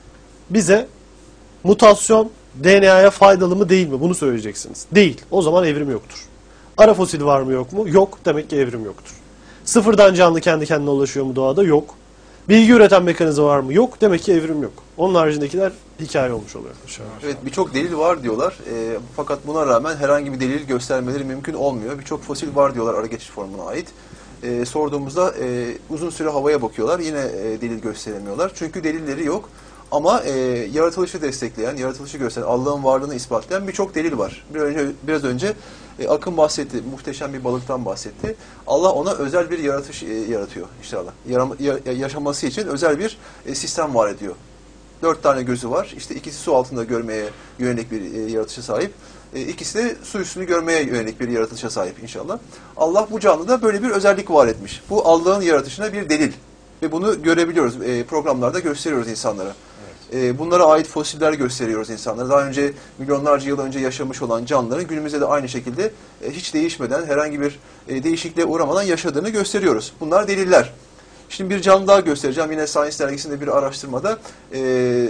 Bize mutasyon D N A'ya faydalı mı değil mi? Bunu söyleyeceksiniz. Değil. O zaman evrim yoktur. Ara fosil var mı yok mu? Yok. Demek ki evrim yoktur. Sıfırdan canlı kendi kendine ulaşıyor mu doğada? Yok. Bilgi üreten mekanizma var mı? Yok. Demek ki evrim yok. Onun haricindekiler hikaye olmuş oluyor. Evet, birçok delil var diyorlar. E, fakat buna rağmen herhangi bir delil göstermeleri mümkün olmuyor. Birçok fosil var diyorlar ara geçiş formuna ait. E, sorduğumuzda e, uzun süre havaya bakıyorlar. Yine e, delil gösteremiyorlar. Çünkü delilleri yok. Ama e, yaratılışı destekleyen, yaratılışı gösteren, Allah'ın varlığını ispatlayan birçok delil var. Bir önce, biraz önce e, Akın bahsetti, muhteşem bir balıktan bahsetti. Allah ona özel bir yaratış e, yaratıyor inşallah. Yaram, ya, yaşaması için özel bir e, sistem var ediyor. Dört tane gözü var. İşte ikisi su altında görmeye yönelik bir e, yaratışa sahip. E, ikisi de su üstünü görmeye yönelik bir yaratışa sahip inşallah. Allah bu canlıda böyle bir özellik var etmiş. Bu Allah'ın yaratışına bir delil. Ve bunu görebiliyoruz. E, programlarda gösteriyoruz insanlara. E, bunlara ait fosiller gösteriyoruz insanlara. Daha önce milyonlarca yıl önce yaşamış olan canlıların günümüzde de aynı şekilde e, hiç değişmeden, herhangi bir e, değişikliğe uğramadan yaşadığını gösteriyoruz. Bunlar deliller. Şimdi bir canlı daha göstereceğim. Yine Science dergisinde bir araştırmada e,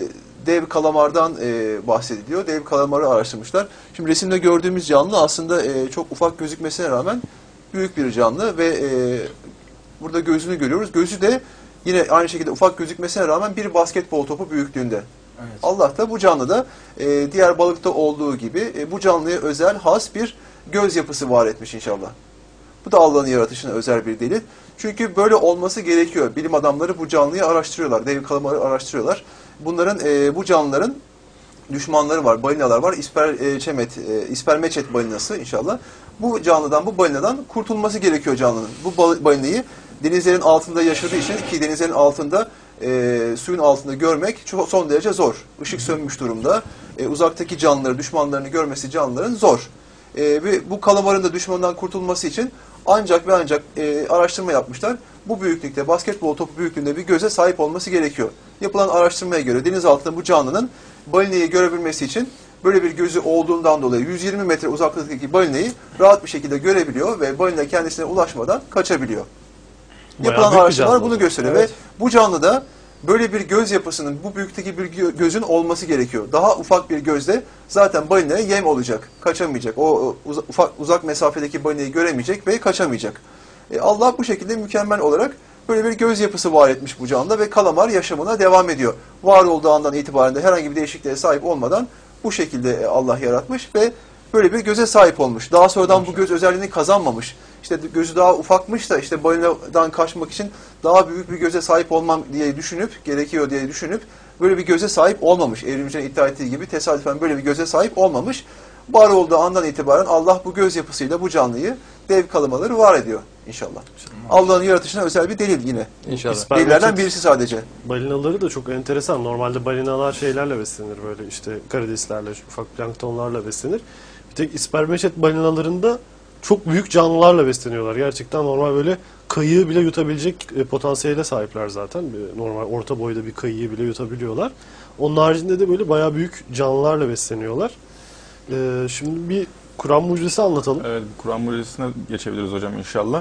dev kalamardan e, bahsediliyor. Dev kalamarı araştırmışlar. Şimdi resimde gördüğümüz canlı aslında e, çok ufak gözükmesine rağmen büyük bir canlı ve e, burada gözünü görüyoruz. Gözü de yine aynı şekilde ufak gözükmesine rağmen bir basketbol topu büyüklüğünde. Evet. Allah da bu canlıda e, diğer balıkta olduğu gibi e, bu canlıya özel, has bir göz yapısı var etmiş inşallah. Bu da Allah'ın yaratışına özel bir delil. Çünkü böyle olması gerekiyor. Bilim adamları bu canlıyı araştırıyorlar. Dev kalamarı araştırıyorlar. Bunların, e, bu canlıların düşmanları var, balinalar var. İsperçemet, e, İspermeçet balinası inşallah. Bu canlıdan, bu balinadan kurtulması gerekiyor canlının. Bu balinayı denizlerin altında yaşadığı için, ki denizlerin altında, e, suyun altında görmek çok, son derece zor. Işık sönmüş durumda. E, uzaktaki canlıları, düşmanlarını görmesi canlıların zor. E, ve bu kalamarın da düşmandan kurtulması için ancak ve ancak e, araştırma yapmışlar. Bu büyüklükte, basketbol topu büyüklüğünde bir göze sahip olması gerekiyor. Yapılan araştırmaya göre deniz altında bu canlının balinayı görebilmesi için böyle bir gözü olduğundan dolayı yüz yirmi metre uzaklıktaki balinayı rahat bir şekilde görebiliyor ve balina kendisine ulaşmadan kaçabiliyor. Yapılan araştırmalar bunu gösteriyor. Evet. Ve bu canlıda böyle bir göz yapısının, bu büyüklükteki bir gözün olması gerekiyor. Daha ufak bir gözde zaten balinaya yem olacak, kaçamayacak. O uzak, ufak, uzak mesafedeki balinayı göremeyecek ve kaçamayacak. E Allah bu şekilde mükemmel olarak böyle bir göz yapısı var etmiş bu canlıda ve kalamar yaşamına devam ediyor. Var olduğu andan itibaren de herhangi bir değişikliğe sahip olmadan bu şekilde Allah yaratmış ve böyle bir göze sahip olmuş. Daha sonradan bu göz özelliğini kazanmamış. İşte gözü daha ufakmış da işte balinadan kaçmak için daha büyük bir göze sahip olmam diye düşünüp, gerekiyor diye düşünüp böyle bir göze sahip olmamış. Evrimcilerin iddia ettiği gibi tesadüfen böyle bir göze sahip olmamış. Var olduğu andan itibaren Allah bu göz yapısıyla bu canlıyı, dev kalamaları var ediyor inşallah. Allah'ın yaratışına özel bir delil yine. İnşallah. Delillerden birisi sadece. Balinaları da çok enteresan. Normalde balinalar şeylerle beslenir, böyle işte karideslerle, ufak planktonlarla beslenir. Bir tek ispermeçet balinalarında çok büyük canlılarla besleniyorlar. Gerçekten normal böyle kayığı bile yutabilecek potansiyele sahipler zaten. Normal orta boyda bir kayığı bile yutabiliyorlar. Onun haricinde de böyle bayağı büyük canlılarla besleniyorlar. Ee, şimdi bir Kur'an mucizesi anlatalım. Evet, Kur'an mucizesine geçebiliriz hocam inşallah.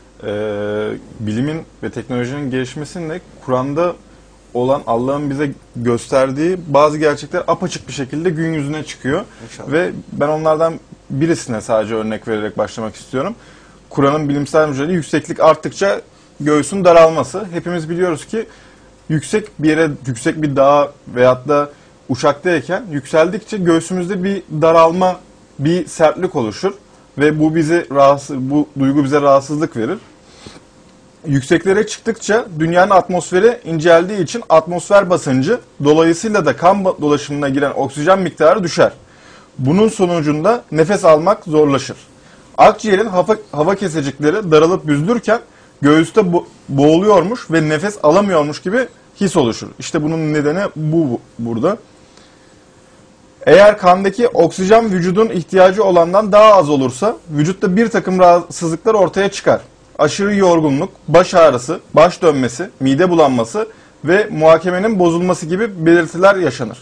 Ee, bilimin ve teknolojinin gelişmesiyle Kur'an'da olan Allah'ın bize gösterdiği bazı gerçekler apaçık bir şekilde gün yüzüne çıkıyor. İnşallah. Ve ben onlardan birisine sadece örnek vererek başlamak istiyorum. Kur'an'ın bilimsel mücadele yükseklik arttıkça göğsün daralması. Hepimiz biliyoruz ki yüksek bir yere, yüksek bir dağa veyahut da uçaktayken yükseldikçe göğsümüzde bir daralma, bir sertlik oluşur ve bu bizi rahatsız, bu duygu bize rahatsızlık verir. Yükseklere çıktıkça dünyanın atmosferi inceldiği için atmosfer basıncı, dolayısıyla da kan dolaşımına giren oksijen miktarı düşer. Bunun sonucunda nefes almak zorlaşır. Akciğerin hava, hava kesecikleri daralıp büzülürken göğüste bo- boğuluyormuş ve nefes alamıyormuş gibi his oluşur. İşte bunun nedeni bu, bu burada. Eğer kandaki oksijen vücudun ihtiyacı olandan daha az olursa vücutta bir takım rahatsızlıklar ortaya çıkar. Aşırı yorgunluk, baş ağrısı, baş dönmesi, mide bulanması ve muhakemenin bozulması gibi belirtiler yaşanır.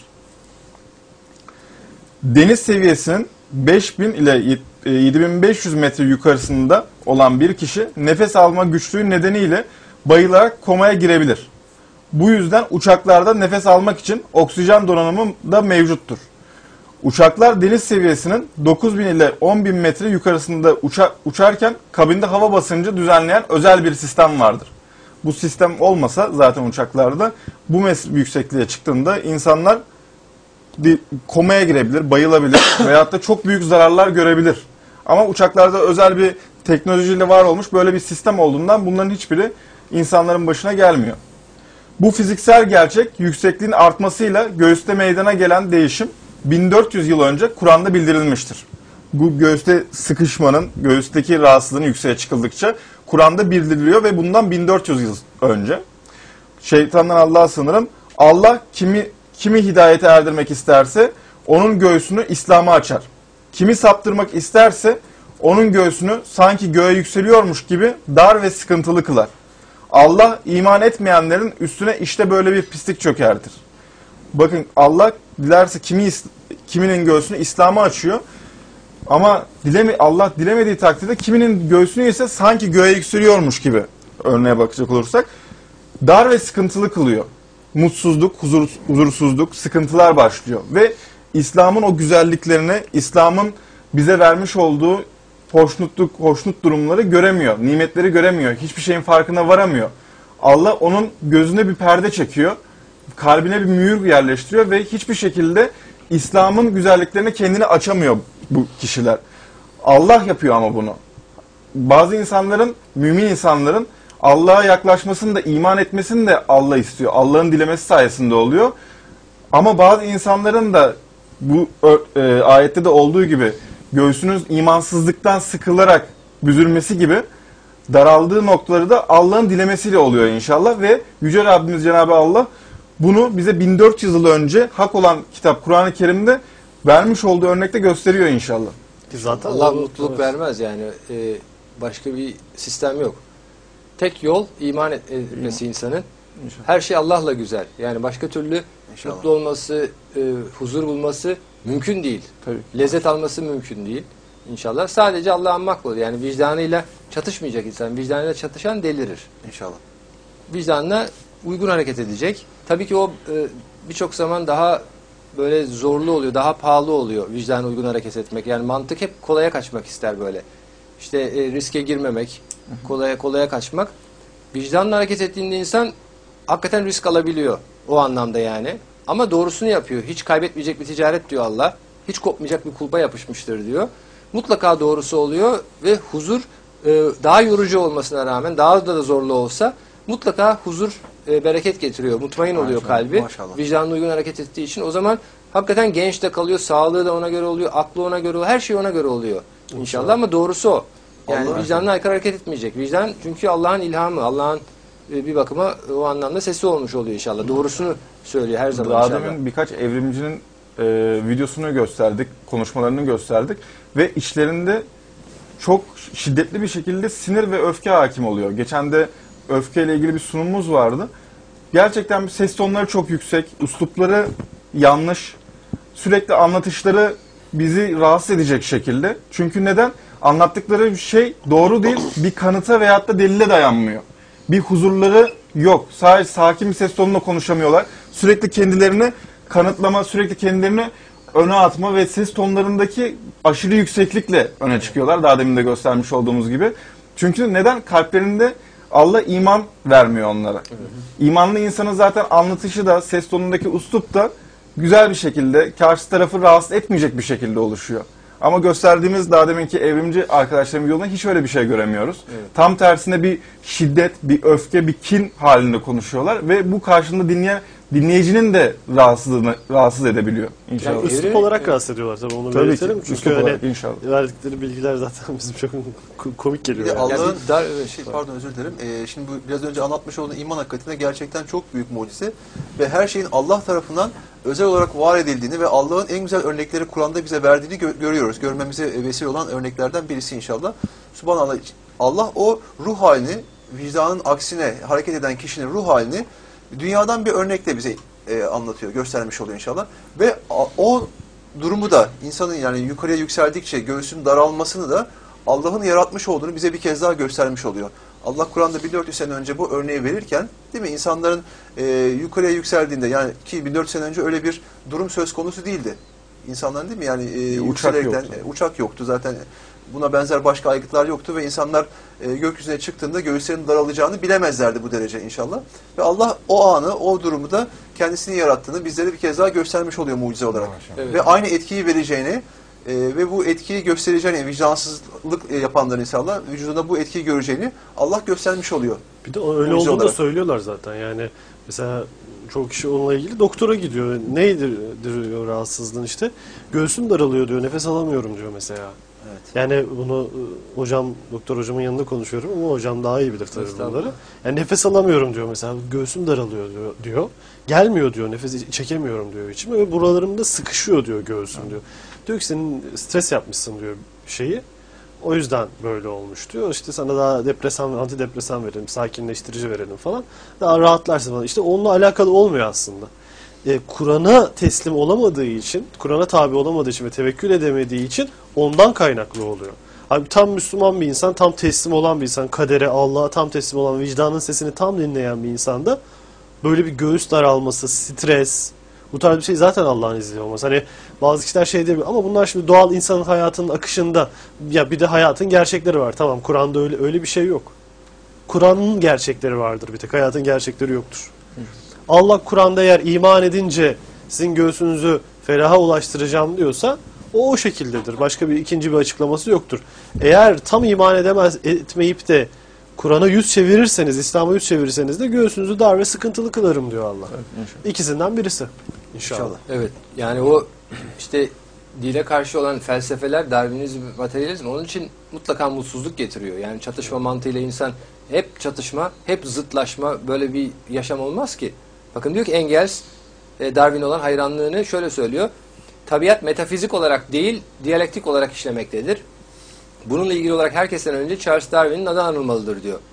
Deniz seviyesinin beş bin ile yedi bin beş yüz metre yukarısında olan bir kişi nefes alma güçlüğü nedeniyle bayılarak komaya girebilir. Bu yüzden uçaklarda nefes almak için oksijen donanımı da mevcuttur. Uçaklar deniz seviyesinin dokuz bin ile on bin metre yukarısında uça, uçarken kabinde hava basıncı düzenleyen özel bir sistem vardır. Bu sistem olmasa zaten uçaklarda bu mes- yüksekliğe çıktığında insanlar komaya girebilir, bayılabilir veyahut da çok büyük zararlar görebilir. Ama uçaklarda özel bir teknolojiyle var olmuş böyle bir sistem olduğundan bunların hiçbiri insanların başına gelmiyor. Bu fiziksel gerçek yüksekliğin artmasıyla göğüste meydana gelen değişim bin dört yüz yıl önce Kur'an'da bildirilmiştir. Bu göğüste sıkışmanın, göğüsteki rahatsızlığın yükseğe çıkıldıkça Kur'an'da bildiriliyor ve bundan bin dört yüz yıl önce. Şeytandan Allah'a sığınırım. Allah kimi kimi hidayete erdirmek isterse onun göğsünü İslam'a açar. Kimi saptırmak isterse onun göğsünü sanki göğe yükseliyormuş gibi dar ve sıkıntılı kılar. Allah iman etmeyenlerin üstüne işte böyle bir pislik çökertir. Bakın Allah dilerse kimi kiminin göğsünü İslam'a açıyor. Ama dileme, Allah dilemediği takdirde kiminin göğsünü ise sanki göğe yükseliyormuş gibi örneğe bakacak olursak dar ve sıkıntılı kılıyor. Mutsuzluk, huzur, huzursuzluk, sıkıntılar başlıyor. Ve İslam'ın o güzelliklerini, İslam'ın bize vermiş olduğu hoşnutluk, hoşnut durumları göremiyor. Nimetleri göremiyor. Hiçbir şeyin farkına varamıyor. Allah onun gözüne bir perde çekiyor. Kalbine bir mühür yerleştiriyor ve hiçbir şekilde İslam'ın güzelliklerine kendini açamıyor bu kişiler. Allah yapıyor ama bunu. Bazı insanların, mümin insanların Allah'a yaklaşmasını da, iman etmesini de Allah istiyor. Allah'ın dilemesi sayesinde oluyor. Ama bazı insanların da bu e, ayette de olduğu gibi göğsünüz imansızlıktan sıkılarak büzülmesi gibi daraldığı noktaları da Allah'ın dilemesiyle oluyor inşallah ve Yüce Rabbimiz Cenab-ı Allah bunu bize bin dört yüz yıl önce hak olan kitap Kur'an-ı Kerim'de vermiş olduğu örnekte gösteriyor inşallah. Zaten Allah o, mutluluk evet. vermez yani. Ee, başka bir sistem yok. Tek yol iman etmesi insanın. İnşallah. Her şey Allah'la güzel. Yani başka türlü İnşallah. mutlu olması, e, huzur bulması mümkün değil. Tabii. Lezzet alması mümkün değil. İnşallah. Sadece Allah'ı anmak olur. Yani vicdanıyla çatışmayacak insan. Vicdanıyla çatışan delirir. İnşallah. Vicdanla uygun hareket edecek. Tabii ki o e, birçok zaman daha böyle zorlu oluyor, daha pahalı oluyor vicdana uygun hareket etmek. Yani mantık hep kolaya kaçmak ister böyle. İşte e, riske girmemek, kolaya kolaya kaçmak. Vicdanla hareket ettiğinde insan hakikaten risk alabiliyor o anlamda yani. Ama doğrusunu yapıyor. Hiç kaybetmeyecek bir ticaret diyor Allah. Hiç kopmayacak bir kulpa yapışmıştır diyor. Mutlaka doğrusu oluyor ve huzur e, daha yorucu olmasına rağmen, daha da, da zorlu olsa mutlaka huzur, e, bereket getiriyor. Mutmain oluyor Maşallah, kalbi. maşallah. Vicdanına uygun hareket ettiği için. O zaman hakikaten genç de kalıyor, sağlığı da ona göre oluyor, aklı ona göre oluyor, her şey ona göre oluyor. İnşallah, İnşallah. Ama doğrusu o. Yani Allah vicdanına aykırı hareket etmeyecek. Vicdan çünkü Allah'ın ilhamı, Allah'ın e, bir bakıma o anlamda sesi olmuş oluyor inşallah. Doğrusunu söylüyor her zaman Daha inşallah. demin birkaç evrimcinin e, videosunu gösterdik, konuşmalarını gösterdik ve içlerinde çok şiddetli bir şekilde sinir ve öfke hakim oluyor. Geçen de öfkeyle ilgili bir sunumumuz vardı. Gerçekten ses tonları çok yüksek, üslupları yanlış, sürekli anlatışları bizi rahatsız edecek şekilde. Çünkü neden? Anlattıkları şey doğru değil, bir kanıta veyahut da delile dayanmıyor. Bir huzurları yok. Sadece sakin bir ses tonuyla konuşamıyorlar. Sürekli kendilerini kanıtlama, sürekli kendilerini öne atma ve ses tonlarındaki aşırı yükseklikle öne çıkıyorlar. Daha demin de göstermiş olduğumuz gibi. Çünkü neden? Kalplerinde Allah iman vermiyor onlara. İmanlı insanın zaten anlatışı da, ses tonundaki üslup da güzel bir şekilde, karşı tarafı rahatsız etmeyecek bir şekilde oluşuyor. Ama gösterdiğimiz daha deminki evrimci arkadaşlarımın yolunda hiç öyle bir şey göremiyoruz. Evet. Tam tersine bir şiddet, bir öfke, bir kin halinde konuşuyorlar ve bu karşında dinleyen dinleyicinin de rahatsızlığını rahatsız edebiliyor inşallah. Yani üslup olarak rahatsız ediyorlar tabii onu Tabii belirtelim. ki, Çünkü üslup hani olarak inşallah. verdikleri bilgiler zaten bizim çok komik Bir geliyor. de Yani. Allah'ın Yani bir dar- evet, şey, pardon. pardon özür dilerim. Ee, şimdi bu biraz önce anlatmış olduğum iman hakikatinde gerçekten çok büyük mucize ve her şeyin Allah tarafından özel olarak var edildiğini ve Allah'ın en güzel örnekleri Kur'an'da bize verdiğini gö- görüyoruz. Görmemize vesile olan örneklerden birisi inşallah. Subhanallah, Allah o ruh halini, vicdanın aksine hareket eden kişinin ruh halini dünyadan bir örnekle bize e, anlatıyor, göstermiş oluyor inşallah. Ve a, o durumu da insanın yani yukarıya yükseldikçe göğsünün daralmasını da Allah'ın yaratmış olduğunu bize bir kez daha göstermiş oluyor. Allah Kur'an'da bin dört yüz sene önce bu örneği verirken değil mi insanların e, yukarıya yükseldiğinde yani ki bin dört yüz sene önce öyle bir durum söz konusu değildi. İnsanların değil mi yani e, uçak yükselerek yoktu. e, uçak yoktu zaten buna benzer başka aygıtlar yoktu ve insanlar e, gökyüzüne çıktığında göğüslerinin daralacağını bilemezlerdi bu derece inşallah. Ve Allah o anı, o durumu da kendisini yarattığını bizlere bir kez daha göstermiş oluyor mucize olarak. Evet. Ve aynı etkiyi vereceğini e, ve bu etkiyi göstereceğini, vicdansızlık e, yapanların inşallah vücudunda bu etkiyi göreceğini Allah göstermiş oluyor. Bir de o öyle Mucize olduğunu da olarak. söylüyorlar zaten yani. Mesela çoğu kişi onunla ilgili doktora gidiyor. Neydir diyor rahatsızlığın işte? Göğsüm daralıyor diyor, nefes alamıyorum diyor mesela. Evet. Yani bunu e, hocam, doktor hocamın yanında konuşuyorum ama hocam daha iyi bilir tabii Estağfurullah. bunları. Yani nefes alamıyorum diyor mesela, göğsüm daralıyor diyor. diyor. Gelmiyor diyor, nefes çekemiyorum diyor içime ve buralarımda sıkışıyor diyor göğsüm diyor. Diyor ki senin stres yapmışsın diyor şeyi. O yüzden böyle olmuş diyor. İşte sana daha depresan, antidepresan verelim, sakinleştirici verelim falan. Daha rahatlarsın falan. İşte onunla alakalı olmuyor aslında. E, Kur'an'a teslim olamadığı için, Kur'an'a tabi olamadığı için ve tevekkül edemediği için ondan kaynaklı oluyor. Abi tam Müslüman bir insan, tam teslim olan bir insan, kadere, Allah'a tam teslim olan, vicdanın sesini tam dinleyen bir insanda böyle bir göğüs daralması, stres, bu tarz bir şey zaten Allah'ın izniyle olmaz. Hani bazı kişiler şey diyor ama bunlar şimdi doğal insanın hayatının akışında, ya bir de hayatın gerçekleri var. Tamam, Kur'an'da öyle öyle bir şey yok. Kur'an'ın gerçekleri vardır bir tek, hayatın gerçekleri yoktur. Allah Kur'an'da eğer iman edince sizin göğsünüzü feraha ulaştıracağım diyorsa o o şekildedir. Başka bir ikinci bir açıklaması yoktur. Eğer tam iman edemez etmeyip de Kur'an'a yüz çevirirseniz, İslam'a yüz çevirirseniz de göğsünüzü dar ve sıkıntılı kılarım diyor Allah. Evet, İkisinden birisi. İnşallah. İnşallah. Evet. Yani o işte dile karşı olan felsefeler, Darwinizm, materyalizm onun için mutlaka mutsuzluk getiriyor. Yani çatışma mantığıyla insan hep çatışma, hep zıtlaşma, böyle bir yaşam olmaz ki. Bakın diyor ki Engels, Darwin olan hayranlığını şöyle söylüyor. Tabiat metafizik olarak değil, diyalektik olarak işlemektedir. Bununla ilgili olarak herkesten önce Charles Darwin'in adı anılmalıdır diyor.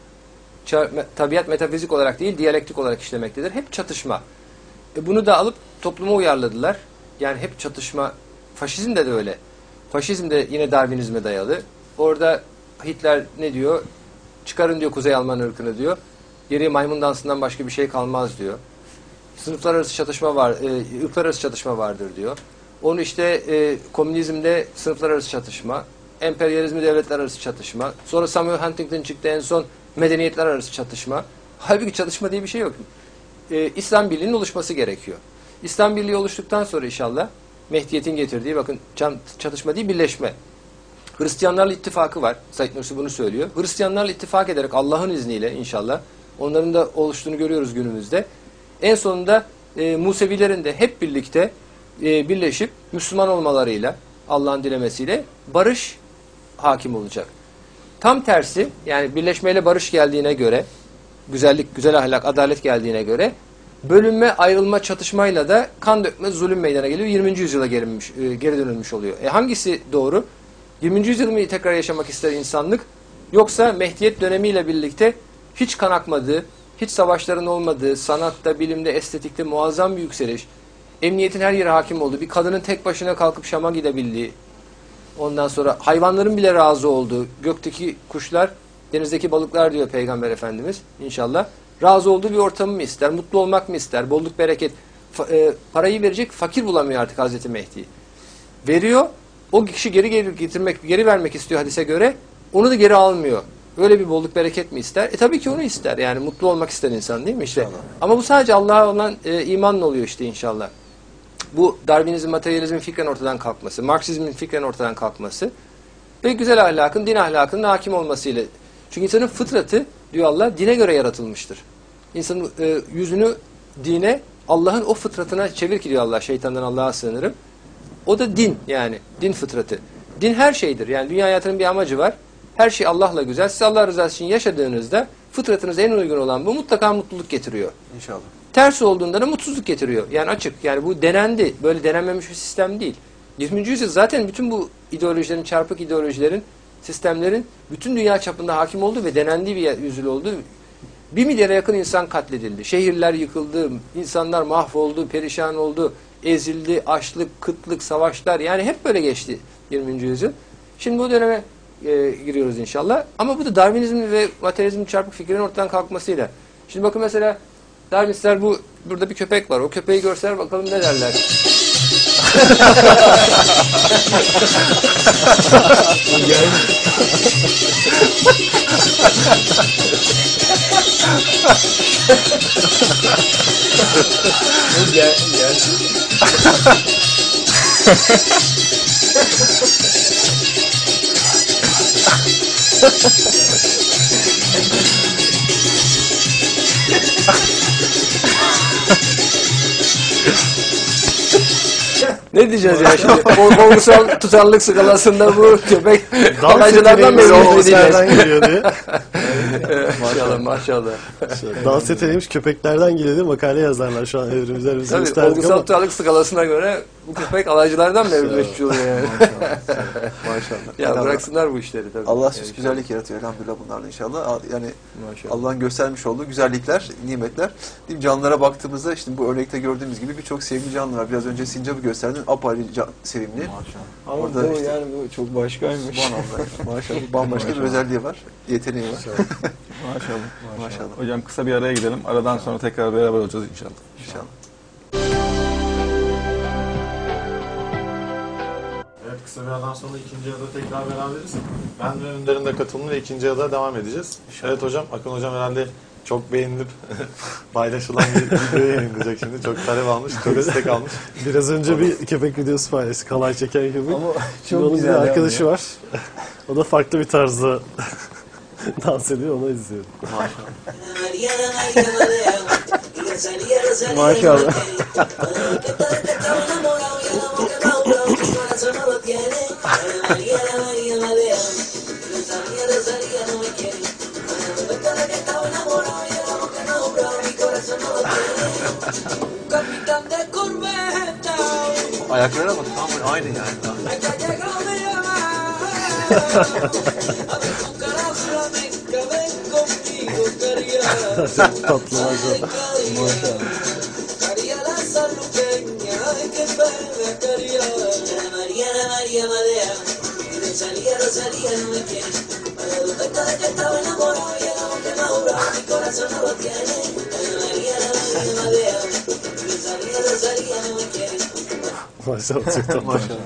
Tabiat metafizik olarak değil, diyalektik olarak işlemektedir. Hep çatışma. E bunu da alıp topluma uyarladılar. Yani hep çatışma. Faşizm de de öyle. Faşizm de yine Darwinizme dayalı. Orada Hitler ne diyor? Çıkarın diyor Kuzey Alman ırkını diyor. Geriye maymun dansından başka bir şey kalmaz diyor. Sınıflar arası çatışma var, e, ırklar arası çatışma vardır diyor. Onu işte e, komünizmde sınıflar arası çatışma, emperyalizmi devletler arası çatışma. Sonra Samuel Huntington çıktı en son medeniyetler arası çatışma. Halbuki çatışma diye bir şey yok. E, İslam Birliği'nin oluşması gerekiyor. İslam Birliği oluştuktan sonra inşallah Mehdiyet'in getirdiği bakın çatışma değil birleşme. Hristiyanlarla ittifakı var. Said Nursi bunu söylüyor. Hristiyanlarla ittifak ederek Allah'ın izniyle inşallah onların da oluştuğunu görüyoruz günümüzde. En sonunda e, Musevilerin de hep birlikte e, birleşip Müslüman olmalarıyla Allah'ın dilemesiyle barış hakim olacak. Tam tersi yani birleşmeyle barış geldiğine göre güzellik, güzel ahlak, adalet geldiğine göre bölünme, ayrılma, çatışmayla da kan dökme, zulüm meydana geliyor. yirminci yüzyıla gelinmiş, e, geri dönülmüş oluyor. E hangisi doğru? yirminci yüzyıl mı tekrar yaşamak ister insanlık? Yoksa Mehdiyet dönemiyle birlikte hiç kan akmadığı, hiç savaşların olmadığı, sanatta, bilimde, estetikte muazzam bir yükseliş, emniyetin her yere hakim olduğu, bir kadının tek başına kalkıp Şam'a gidebildiği, ondan sonra hayvanların bile razı olduğu, gökteki kuşlar, denizdeki balıklar diyor Peygamber Efendimiz inşallah, razı olduğu bir ortamı mı ister, mutlu olmak mı ister, bolluk bereket, fa- e, parayı verecek fakir bulamıyor artık Hazreti Mehdi. Veriyor, o kişi geri geri getirmek, geri vermek istiyor hadise göre, onu da geri almıyor. Öyle bir bolluk bereket mi ister? E tabii ki onu ister. Yani mutlu olmak ister insan değil mi işte? İnşallah. Ama bu sadece Allah'a olan e, imanla oluyor işte inşallah. Bu Darwinizm, materyalizmin fikren ortadan kalkması, Marksizmin fikren ortadan kalkması ve güzel ahlakın, din ahlakının hakim olmasıyla. Çünkü insanın fıtratı, diyor Allah, dine göre yaratılmıştır. İnsanın e, yüzünü dine, Allah'ın o fıtratına çevir ki diyor Allah, şeytandan Allah'a sığınırım. O da din yani, din fıtratı. Din her şeydir. Yani dünya hayatının bir amacı var. Her şey Allah'la güzel. Siz Allah rızası için yaşadığınızda fıtratınıza en uygun olan bu mutlaka mutluluk getiriyor. İnşallah. Ters olduğunda da mutsuzluk getiriyor. Yani açık. Yani bu denendi. Böyle denenmemiş bir sistem değil. yirminci yüzyıl zaten bütün bu ideolojilerin, çarpık ideolojilerin, sistemlerin bütün dünya çapında hakim olduğu ve denendiği bir yüzyıl oldu. Bir milyara yakın insan katledildi. Şehirler yıkıldı, insanlar mahvoldu, perişan oldu, ezildi, açlık, kıtlık, savaşlar. Yani hep böyle geçti yirminci yüzyıl. Şimdi bu döneme e, giriyoruz inşallah. Ama bu da Darwinizm ve materyalizmin çarpık fikrin ortadan kalkmasıyla. Şimdi bakın mesela Darwinistler, bu burada bir köpek var. O köpeği görseler bakalım ne derler. Gel, gel. Ne diyeceğiz ya şimdi? O olgusal tutarlılık skalasında bu köpek Dans kalaycılardan mı yeteneğimiz öyle diyeceğiz? köpeklerden geliyor diye. Maşallah maşallah. Dans yeteneğimiz köpeklerden geliyor diye makale yazarlar şu an evrimizler bizi Tabii gösterdik olgusal ama. tutarlılık skalasına göre bu köpek alaycılardan mı evrilmiş oluyor yani? Maşallah. Ya bıraksınlar bu işleri tabii. Allah süs güzellik yaratıyor elhamdülillah bunlarla inşallah. Yani Maşallah. Allah'ın göstermiş olduğu güzellikler, nimetler. Değil mi? Canlılara baktığımızda işte bu örnekte gördüğümüz gibi birçok sevimli canlı var. Biraz önce sincabı gösterdin. Apayrı can, sevimli. Maşallah. Ama Orada bu işte- yani bu çok başkaymış. Subhanallah. Maşallah. Bambaşka bir özelliği var. Yeteneği var. Maşallah. Maşallah. Hocam kısa bir araya gidelim. Aradan sonra tekrar beraber olacağız inşallah. İnşallah. Evet, kısa bir aradan sonra ikinci yarıda tekrar beraberiz. Ben ve Önder'in de katılımıyla ikinci yarıda devam edeceğiz. Evet hocam, Akın hocam herhalde çok beğenilip paylaşılan bir video yayınlayacak şimdi. Çok talep almış, çok istek almış. Biraz önce bir köpek videosu paylaştı. Kalay çeken köpek. Ama Şimdi çok onun bir güzel arkadaşı yani. var. O da farklı bir tarzda dans ediyor. Onu izliyorum. Maşallah. Ayaklara bak. Tam böyle aynı yani. Çok tatlı maşallah. Maşallah çok tatlı.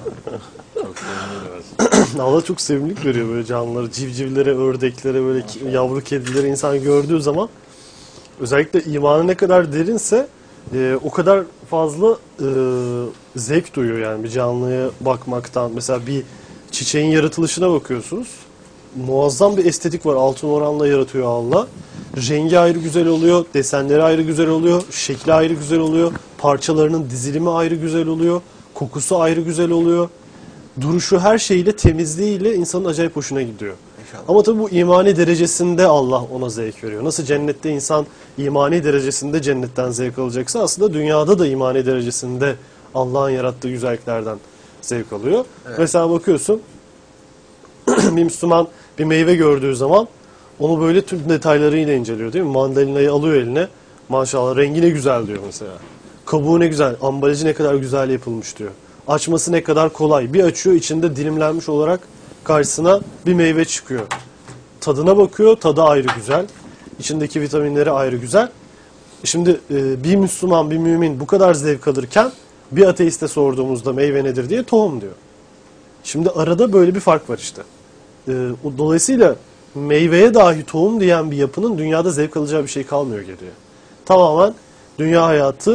Allah çok sevimlilik veriyor böyle canlıları, civcivlere, ördeklere, böyle ki- yavru kedilere insan gördüğü zaman özellikle imanı ne kadar derinse e, o kadar fazla e, zevk duyuyor yani bir canlıya bakmaktan. Mesela bir çiçeğin yaratılışına bakıyorsunuz. Muazzam bir estetik var. Altın oranla yaratıyor Allah. Rengi ayrı güzel oluyor, desenleri ayrı güzel oluyor, şekli ayrı güzel oluyor, parçalarının dizilimi ayrı güzel oluyor, kokusu ayrı güzel oluyor. Duruşu her şeyiyle, temizliğiyle insanın acayip hoşuna gidiyor. İnşallah. Ama tabii bu imani derecesinde Allah ona zevk veriyor. Nasıl cennette insan imani derecesinde cennetten zevk alacaksa aslında dünyada da imani derecesinde Allah'ın yarattığı güzelliklerden zevk alıyor. Evet. Mesela bakıyorsun bir Müslüman bir meyve gördüğü zaman onu böyle tüm detaylarıyla inceliyor değil mi? Mandalinayı alıyor eline. Maşallah rengi ne güzel diyor mesela. Kabuğu ne güzel, ambalajı ne kadar güzel yapılmış diyor. Açması ne kadar kolay. Bir açıyor içinde dilimlenmiş olarak karşısına bir meyve çıkıyor. Tadına bakıyor, tadı ayrı güzel. İçindeki vitaminleri ayrı güzel. Şimdi e, bir Müslüman, bir mümin bu kadar zevk alırken bir ateiste sorduğumuzda meyve nedir diye tohum diyor. Şimdi arada böyle bir fark var işte. E, dolayısıyla meyveye dahi tohum diyen bir yapının dünyada zevk alacağı bir şey kalmıyor geriye. Tamamen dünya hayatı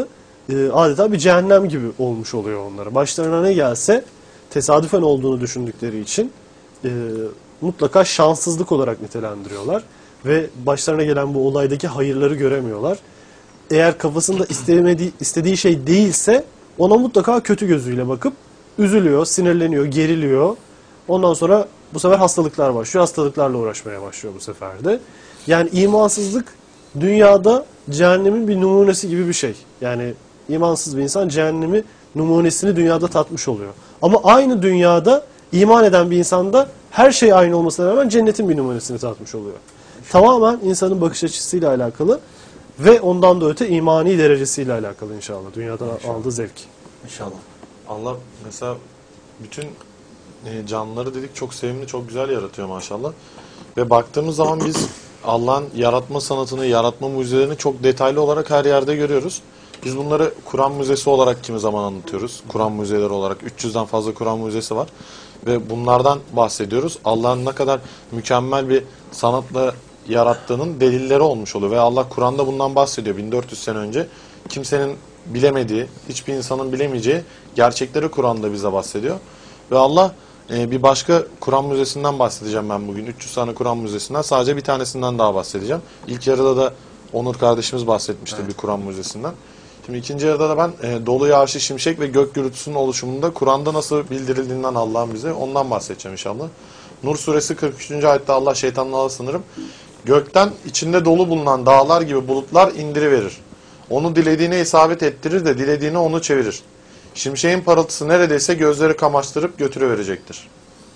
e, adeta bir cehennem gibi olmuş oluyor onlara. Başlarına ne gelse tesadüfen olduğunu düşündükleri için e, mutlaka şanssızlık olarak nitelendiriyorlar. Ve başlarına gelen bu olaydaki hayırları göremiyorlar. Eğer kafasında istemediği, istediği şey değilse ona mutlaka kötü gözüyle bakıp üzülüyor, sinirleniyor, geriliyor. Ondan sonra bu sefer hastalıklar başlıyor. Hastalıklarla uğraşmaya başlıyor bu sefer de. Yani imansızlık dünyada cehennemin bir numunesi gibi bir şey. Yani imansız bir insan cehennemi numunesini dünyada tatmış oluyor. Ama aynı dünyada iman eden bir insan da her şey aynı olmasına rağmen cennetin bir numunesini tatmış oluyor. Tamamen insanın bakış açısıyla alakalı ve ondan da öte imani derecesiyle alakalı inşallah. Dünyada inşallah. Aldığı zevk. İnşallah. Allah mesela bütün e, canlıları dedik çok sevimli, çok güzel yaratıyor maşallah. Ve baktığımız zaman biz Allah'ın yaratma sanatını, yaratma mucizelerini çok detaylı olarak her yerde görüyoruz. Biz bunları Kur'an Müzesi olarak kimi zaman anlatıyoruz. Kur'an müzeleri olarak üç yüzden fazla Kur'an müzesi var. Ve bunlardan bahsediyoruz. Allah'ın ne kadar mükemmel bir sanatla yarattığının delilleri olmuş oluyor. Ve Allah Kur'an'da bundan bahsediyor bin dört yüz sene önce. Kimsenin bilemediği, hiçbir insanın bilemeyeceği gerçekleri Kur'an'da bize bahsediyor. Ve Allah e, bir başka Kur'an müzesinden bahsedeceğim ben bugün. üç yüz tane Kur'an müzesinden. Sadece bir tanesinden daha bahsedeceğim. İlk yarıda da Onur kardeşimiz bahsetmişti evet. bir Kur'an müzesinden. Şimdi ikinci yarıda da ben e, dolu yağışı, şimşek ve gök gürültüsünün oluşumunda Kur'an'da nasıl bildirildiğinden Allah'ın bize ondan bahsedeceğim inşallah. Nur suresi kırk üçüncü ayette Allah şeytanlığa sınırım. Gökten içinde dolu bulunan dağlar gibi bulutlar indiriverir. Onu dilediğine isabet ettirir de dilediğine onu çevirir. Şimşeğin parıltısı neredeyse gözleri kamaştırıp götürüverecektir.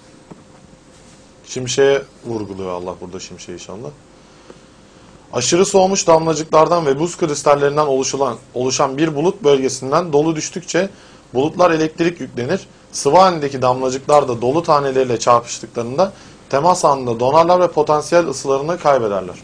Şimşeğe vurguluyor Allah burada şimşeği inşallah. Aşırı soğumuş damlacıklardan ve buz kristallerinden oluşulan, oluşan bir bulut bölgesinden dolu düştükçe bulutlar elektrik yüklenir. Sıvı halindeki damlacıklar da dolu taneleriyle çarpıştıklarında temas anında donarlar ve potansiyel ısılarını kaybederler.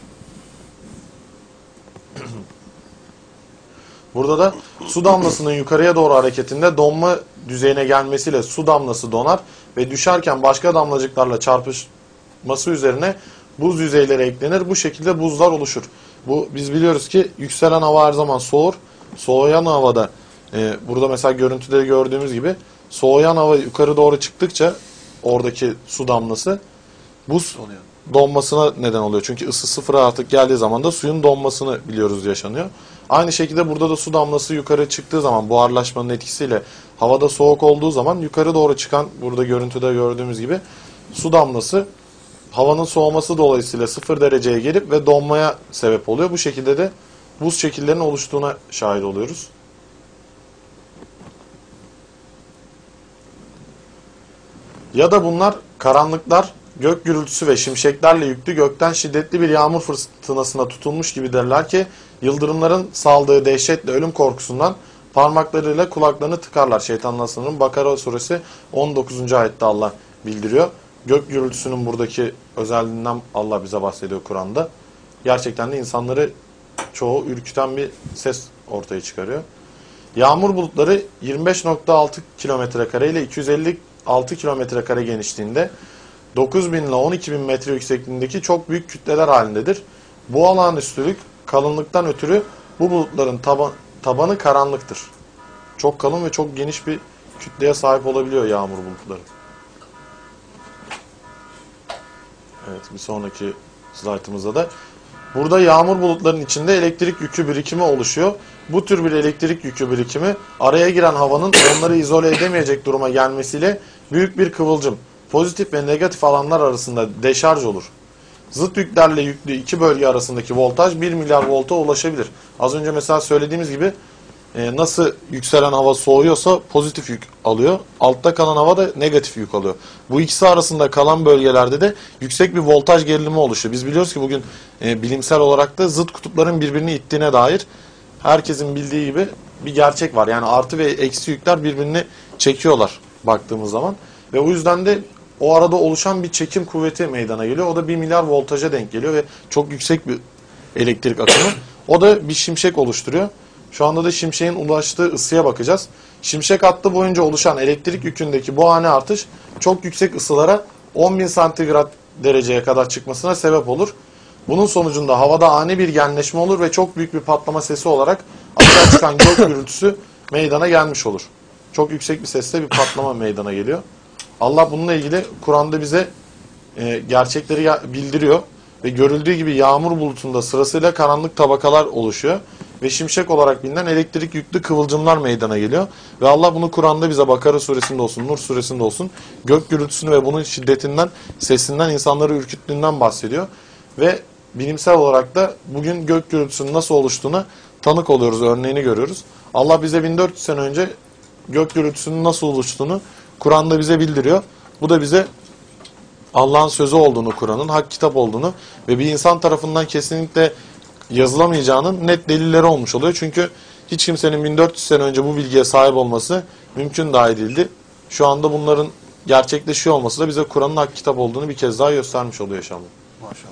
Burada da su damlasının yukarıya doğru hareketinde donma düzeyine gelmesiyle su damlası donar ve düşerken başka damlacıklarla çarpışması üzerine buz yüzeyleri eklenir. Bu şekilde buzlar oluşur. Bu biz biliyoruz ki yükselen hava her zaman soğur. Soğuyan havada e, burada mesela görüntüde gördüğümüz gibi soğuyan hava yukarı doğru çıktıkça oradaki su damlası buz donmasına neden oluyor. Çünkü ısı sıfıra artık geldiği zaman da suyun donmasını biliyoruz yaşanıyor. Aynı şekilde burada da su damlası yukarı çıktığı zaman buharlaşmanın etkisiyle havada soğuk olduğu zaman yukarı doğru çıkan burada görüntüde gördüğümüz gibi su damlası havanın soğuması dolayısıyla sıfır dereceye gelip ve donmaya sebep oluyor. Bu şekilde de buz şekillerinin oluştuğuna şahit oluyoruz. Ya da bunlar karanlıklar, gök gürültüsü ve şimşeklerle yüklü gökten şiddetli bir yağmur fırtınasına tutulmuş gibidirler ki yıldırımların saldığı dehşetle ölüm korkusundan parmaklarıyla kulaklarını tıkarlar. Şeytanın aslanının Bakara suresi on dokuzuncu ayette Allah bildiriyor. Gök gürültüsünün buradaki özelliğinden Allah bize bahsediyor Kur'an'da. Gerçekten de insanları çoğu ürküten bir ses ortaya çıkarıyor. Yağmur bulutları yirmi beş nokta altı kilometre kare ile iki yüz elli altı kilometre kare genişliğinde dokuz bin ile on iki bin metre yüksekliğindeki çok büyük kütleler halindedir. Bu olağanüstülük kalınlıktan ötürü bu bulutların taba tabanı karanlıktır. Çok kalın ve çok geniş bir kütleye sahip olabiliyor yağmur bulutları. Evet, bir sonraki slaytımızda da burada yağmur bulutlarının içinde elektrik yükü birikimi oluşuyor. Bu tür bir elektrik yükü birikimi araya giren havanın onları izole edemeyecek duruma gelmesiyle büyük bir kıvılcım, pozitif ve negatif alanlar arasında deşarj olur. Zıt yüklerle yüklü iki bölge arasındaki voltaj bir milyar volta ulaşabilir. Az önce mesela söylediğimiz gibi e, nasıl yükselen hava soğuyorsa pozitif yük alıyor. Altta kalan hava da negatif yük alıyor. Bu ikisi arasında kalan bölgelerde de yüksek bir voltaj gerilimi oluşuyor. Biz biliyoruz ki bugün e, bilimsel olarak da zıt kutupların birbirini ittiğine dair herkesin bildiği gibi bir gerçek var. Yani artı ve eksi yükler birbirini çekiyorlar baktığımız zaman. Ve o yüzden de o arada oluşan bir çekim kuvveti meydana geliyor. O da bir milyar voltaja denk geliyor ve çok yüksek bir elektrik akımı. O da bir şimşek oluşturuyor. Şu anda da şimşeğin ulaştığı ısıya bakacağız. Şimşek hattı boyunca oluşan elektrik yükündeki bu ani artış çok yüksek ısılara on bin santigrat dereceye kadar çıkmasına sebep olur. Bunun sonucunda havada ani bir genleşme olur ve çok büyük bir patlama sesi olarak açığa çıkan gök gürültüsü meydana gelmiş olur. Çok yüksek bir sesle bir patlama meydana geliyor. Allah bununla ilgili Kur'an'da bize e, gerçekleri bildiriyor ve görüldüğü gibi yağmur bulutunda sırasıyla karanlık tabakalar oluşuyor ve şimşek olarak bilinen elektrik yüklü kıvılcımlar meydana geliyor. Ve Allah bunu Kur'an'da bize Bakara suresinde olsun, Nur suresinde olsun gök gürültüsünü ve bunun şiddetinden, sesinden, insanları ürküttüğünden bahsediyor. Ve bilimsel olarak da bugün gök gürültüsünün nasıl oluştuğuna tanık oluyoruz, örneğini görüyoruz. Allah bize bin dört yüz sene önce gök gürültüsünün nasıl oluştuğunu Kur'an'da bize bildiriyor. Bu da bize Allah'ın sözü olduğunu, Kur'an'ın hak kitap olduğunu ve bir insan tarafından kesinlikle yazılamayacağının net delilleri olmuş oluyor. Çünkü hiç kimsenin bin dört yüz sene önce bu bilgiye sahip olması mümkün dahi değildi. Şu anda bunların gerçekleşiyor olması da bize Kur'an'ın hak kitap olduğunu bir kez daha göstermiş oluyor inşallah. Maşallah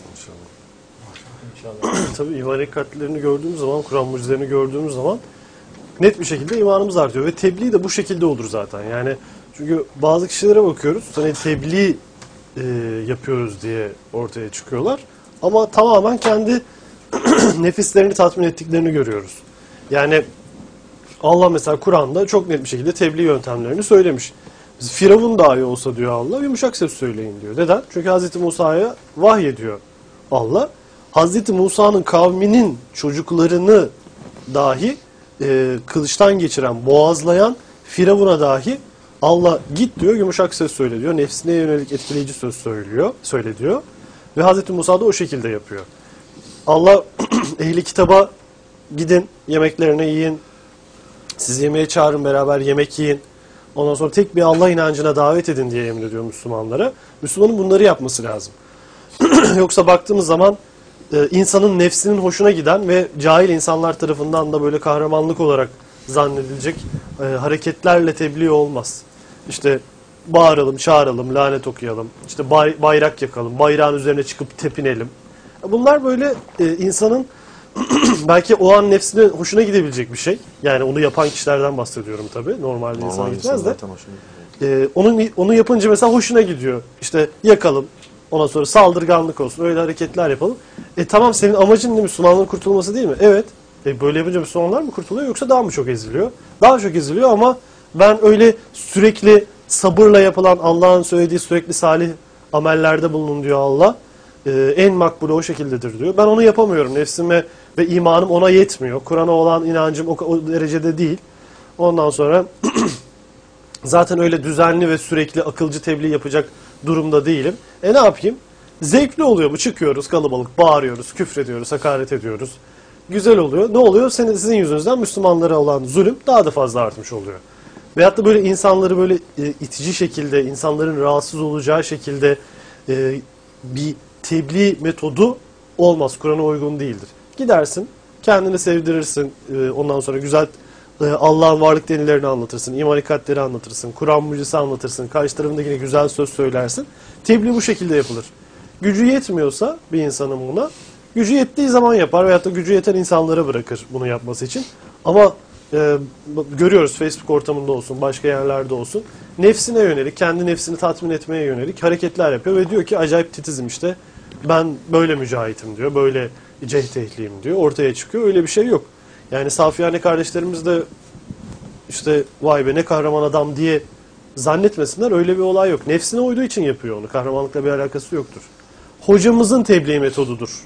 inşallah. Tabii iman hakikatlerini gördüğümüz zaman, Kur'an mucizelerini gördüğümüz zaman net bir şekilde imanımız artıyor. Ve tebliğ de bu şekilde olur zaten. Yani çünkü bazı kişilere bakıyoruz, hani tebliğ e, yapıyoruz diye ortaya çıkıyorlar. Ama tamamen kendi nefislerini tatmin ettiklerini görüyoruz. Yani Allah mesela Kur'an'da çok net bir şekilde tebliğ yöntemlerini söylemiş. Firavun dahi olsa diyor Allah, yumuşak ses söyleyin diyor. Neden? Çünkü Hazreti Musa'ya vahyediyor Allah. Hazreti Musa'nın kavminin çocuklarını dahi e, kılıçtan geçiren, boğazlayan Firavun'a dahi Allah git diyor, yumuşak ses söyle diyor. Nefsine yönelik etkileyici söz söylüyor, söyle diyor. Ve Hazreti Musa da o şekilde yapıyor. Allah ehli kitaba gidin, yemeklerini yiyin, sizi yemeğe çağırın, beraber yemek yiyin. Ondan sonra tek bir Allah inancına davet edin diye emrediyor Müslümanlara. Müslümanın bunları yapması lazım. Yoksa baktığımız zaman e, insanın nefsinin hoşuna giden ve cahil insanlar tarafından da böyle kahramanlık olarak zannedilecek e, hareketlerle tebliğ olmaz. İşte bağıralım, çağıralım, lanet okuyalım, işte bay, bayrak yakalım, bayrağın üzerine çıkıp tepinelim. Bunlar böyle e, insanın belki o an nefsine hoşuna gidebilecek bir şey. Yani onu yapan kişilerden bahsediyorum tabii. Normalde Normal insana gitmez de. insan E, onun, onu yapınca mesela hoşuna gidiyor. İşte yakalım, ondan sonra saldırganlık olsun, öyle hareketler yapalım. E tamam, senin amacın ne? Müslümanlığın kurtulması değil mi? Evet. E, böyle yapınca Müslümanlar mı kurtuluyor yoksa daha mı çok eziliyor? Daha çok eziliyor ama ben öyle sürekli sabırla yapılan, Allah'ın söylediği sürekli salih amellerde bulunun diyor Allah. Ee, en makbulü o şekildedir diyor. Ben onu yapamıyorum. Nefsime ve imanım ona yetmiyor. Kur'an'a olan inancım o, o derecede değil. Ondan sonra zaten öyle düzenli ve sürekli akılcı tebliğ yapacak durumda değilim. E ne yapayım? Zevkli oluyor bu. Çıkıyoruz kalabalık, bağırıyoruz, küfrediyoruz, hakaret ediyoruz. Güzel oluyor. Ne oluyor? Senin, sizin yüzünüzden Müslümanlara olan zulüm daha da fazla artmış oluyor. Veyahut da böyle insanları böyle e, itici şekilde, insanların rahatsız olacağı şekilde e, bir tebliğ metodu olmaz. Kur'an'a uygun değildir. Gidersin, kendini sevdirirsin, e, ondan sonra güzel e, Allah'ın varlık denilerini anlatırsın, iman hakikatleri anlatırsın, Kur'an mucizesi anlatırsın, karşı tarafındakine güzel söz söylersin. Tebliğ bu şekilde yapılır. Gücü yetmiyorsa bir insanın buna, gücü yettiği zaman yapar veyahut da gücü yeten insanlara bırakır bunu yapması için. Ama e, görüyoruz Facebook ortamında olsun, başka yerlerde olsun, nefsine yönelik, kendi nefsini tatmin etmeye yönelik hareketler yapıyor ve diyor ki acayip titizim işte, ben böyle mücahitim diyor, böyle cehd ehliyim diyor, ortaya çıkıyor. Öyle bir şey yok. Yani Safiyane kardeşlerimiz de işte vay be ne kahraman adam diye zannetmesinler, öyle bir olay yok. Nefsine uyduğu için yapıyor onu, kahramanlıkla bir alakası yoktur. Hocamızın tebliğ metodudur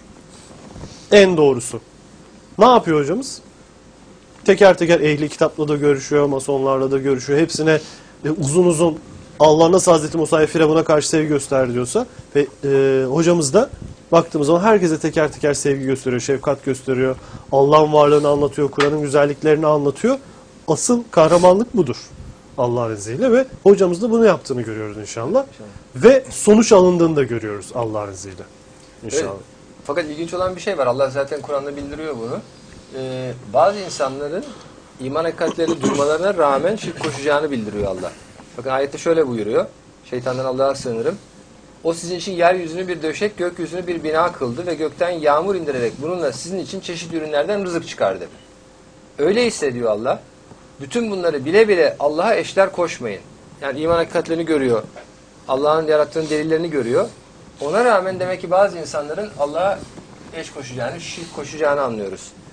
en doğrusu. Ne yapıyor hocamız? Teker teker ehli kitapla da görüşüyor, masonlarla da görüşüyor. Hepsine e, uzun uzun Allah nasıl Hazreti Musa'ya Firavun'a karşı sevgi göster diyorsa ve e, hocamız da baktığımız zaman herkese teker teker sevgi gösteriyor, şefkat gösteriyor. Allah'ın varlığını anlatıyor, Kur'an'ın güzelliklerini anlatıyor. Asıl kahramanlık budur Allah'ın izniyle ve hocamız da bunu yaptığını görüyoruz inşallah. İnşallah. Ve sonuç alındığını da görüyoruz Allah'ın izniyle. İnşallah. Evet. Fakat ilginç olan bir şey var. Allah zaten Kur'an'da bildiriyor bunu. Ee, bazı insanların iman hakikatlerini duymalarına rağmen şirk koşacağını bildiriyor Allah. Bakın ayette şöyle buyuruyor. Şeytandan Allah'a sığınırım. O sizin için yeryüzünü bir döşek, gökyüzünü bir bina kıldı ve gökten yağmur indirerek bununla sizin için çeşitli ürünlerden rızık çıkardı. Öyleyse diyor Allah, bütün bunları bile bile Allah'a eşler koşmayın. Yani iman hakikatlerini görüyor. Allah'ın yarattığının delillerini görüyor. Ona rağmen demek ki bazı insanların Allah'a eş koşacağını, şirk koşacağını anlıyoruz.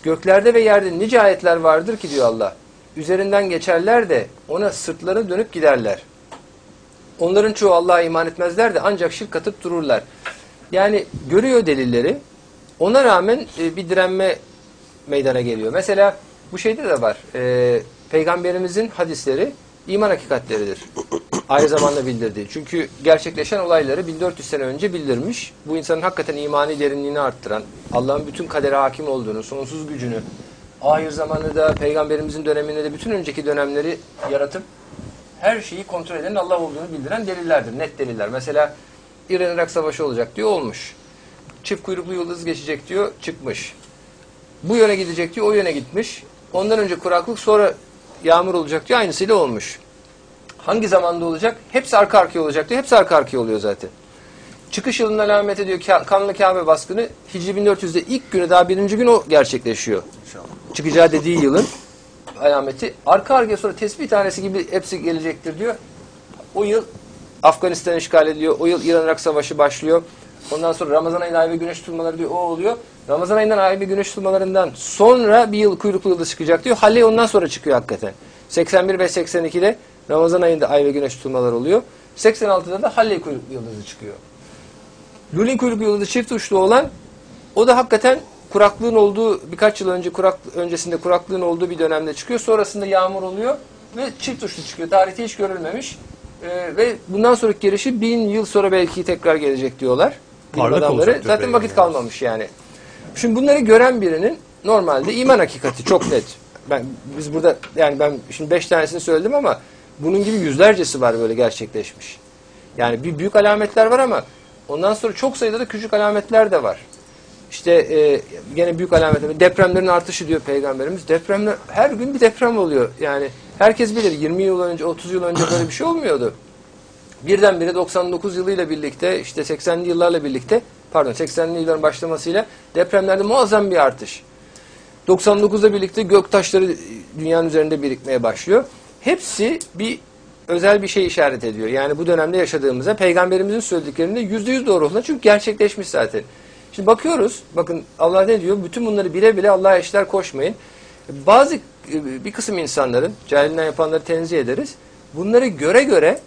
Göklerde ve yerde nice ayetler vardır ki diyor Allah. Üzerinden geçerler de ona sırtlarını dönüp giderler. Onların çoğu Allah'a iman etmezler de ancak şirk katıp dururlar. Yani görüyor delilleri. Ona rağmen e, bir direnme meydana geliyor. Mesela bu şeyde de var. E, Peygamberimizin hadisleri iman hakikatleridir. Aynı zamanda bildirdiği. Çünkü gerçekleşen olayları bin dört yüz sene önce bildirmiş. Bu insanın hakikaten imani derinliğini arttıran, Allah'ın bütün kadere hakim olduğunu, sonsuz gücünü, ahir zamanı da Peygamberimizin döneminde de bütün önceki dönemleri yaratıp her şeyi kontrol eden Allah olduğunu bildiren delillerdir. Net deliller. Mesela İran-Irak Savaşı olacak diyor, olmuş. Çift kuyruklu yıldız geçecek diyor, çıkmış. Bu yöne gidecek diyor, o yöne gitmiş. Ondan önce kuraklık, sonra yağmur olacak diyor, aynısıyla olmuş. Hangi zamanda olacak? Hepsi arka arkaya olacak diyor, hepsi arka arkaya oluyor zaten. Çıkış yılının alameti diyor, kanlı Kabe baskını Hicri bin dört yüzde ilk günü, daha birinci gün o gerçekleşiyor. İnşallah. Çıkacağı dediği yılın alameti. Arka arkaya sonra tesbih tanesi gibi hepsi gelecektir diyor. O yıl Afganistan işgal ediliyor, o yıl İran-Irak Savaşı başlıyor. Ondan sonra Ramazan ayında ay ve güneş tutulmaları diyor, o oluyor. Ramazan ayından ay ve güneş tutulmalarından sonra bir yıl kuyruklu yıldız çıkacak diyor. Halle ondan sonra çıkıyor hakikaten. seksen bir ve seksen ikide Ramazan ayında ay ve güneş tutulmaları oluyor. seksen altıda da Halle kuyruklu yıldızı çıkıyor. Lulin kuyruklu yıldızı çift uçlu olan, o da hakikaten kuraklığın olduğu, birkaç yıl önce kurak, öncesinde kuraklığın olduğu bir dönemde çıkıyor. Sonrasında yağmur oluyor ve çift uçlu çıkıyor. Tarihte hiç görülmemiş. Ee, ve bundan sonraki gelişi bin yıl sonra belki tekrar gelecek diyorlar. Parlak adamları. Zaten vakit yani kalmamış yani. Şimdi bunları gören birinin normalde iman hakikati çok net. Ben biz burada yani ben şimdi beş tanesini söyledim ama bunun gibi yüzlercesi var böyle gerçekleşmiş. Yani bir büyük alametler var ama ondan sonra çok sayıda da küçük alametler de var. İşte e, gene büyük alametler. Depremlerin artışı diyor Peygamberimiz. Depremler, her gün bir deprem oluyor. Yani herkes bilir, yirmi yıl önce, otuz yıl önce böyle bir şey olmuyordu. Birdenbire doksan dokuz yılıyla birlikte, işte seksenli yıllarla birlikte, pardon seksenli yılların başlamasıyla depremlerde muazzam bir artış. doksan dokuzla birlikte gök taşları dünyanın üzerinde birikmeye başlıyor. Hepsi bir özel bir şey işaret ediyor. Yani bu dönemde yaşadığımıza Peygamberimizin söylediklerinde yüzde yüz doğru olan, çünkü gerçekleşmiş zaten. Şimdi bakıyoruz, bakın Allah ne diyor? Bütün bunları bile bile Allah'a eşler koşmayın. Bazı bir kısım insanların, cahilinden yapanları tenzih ederiz. Bunları göre göre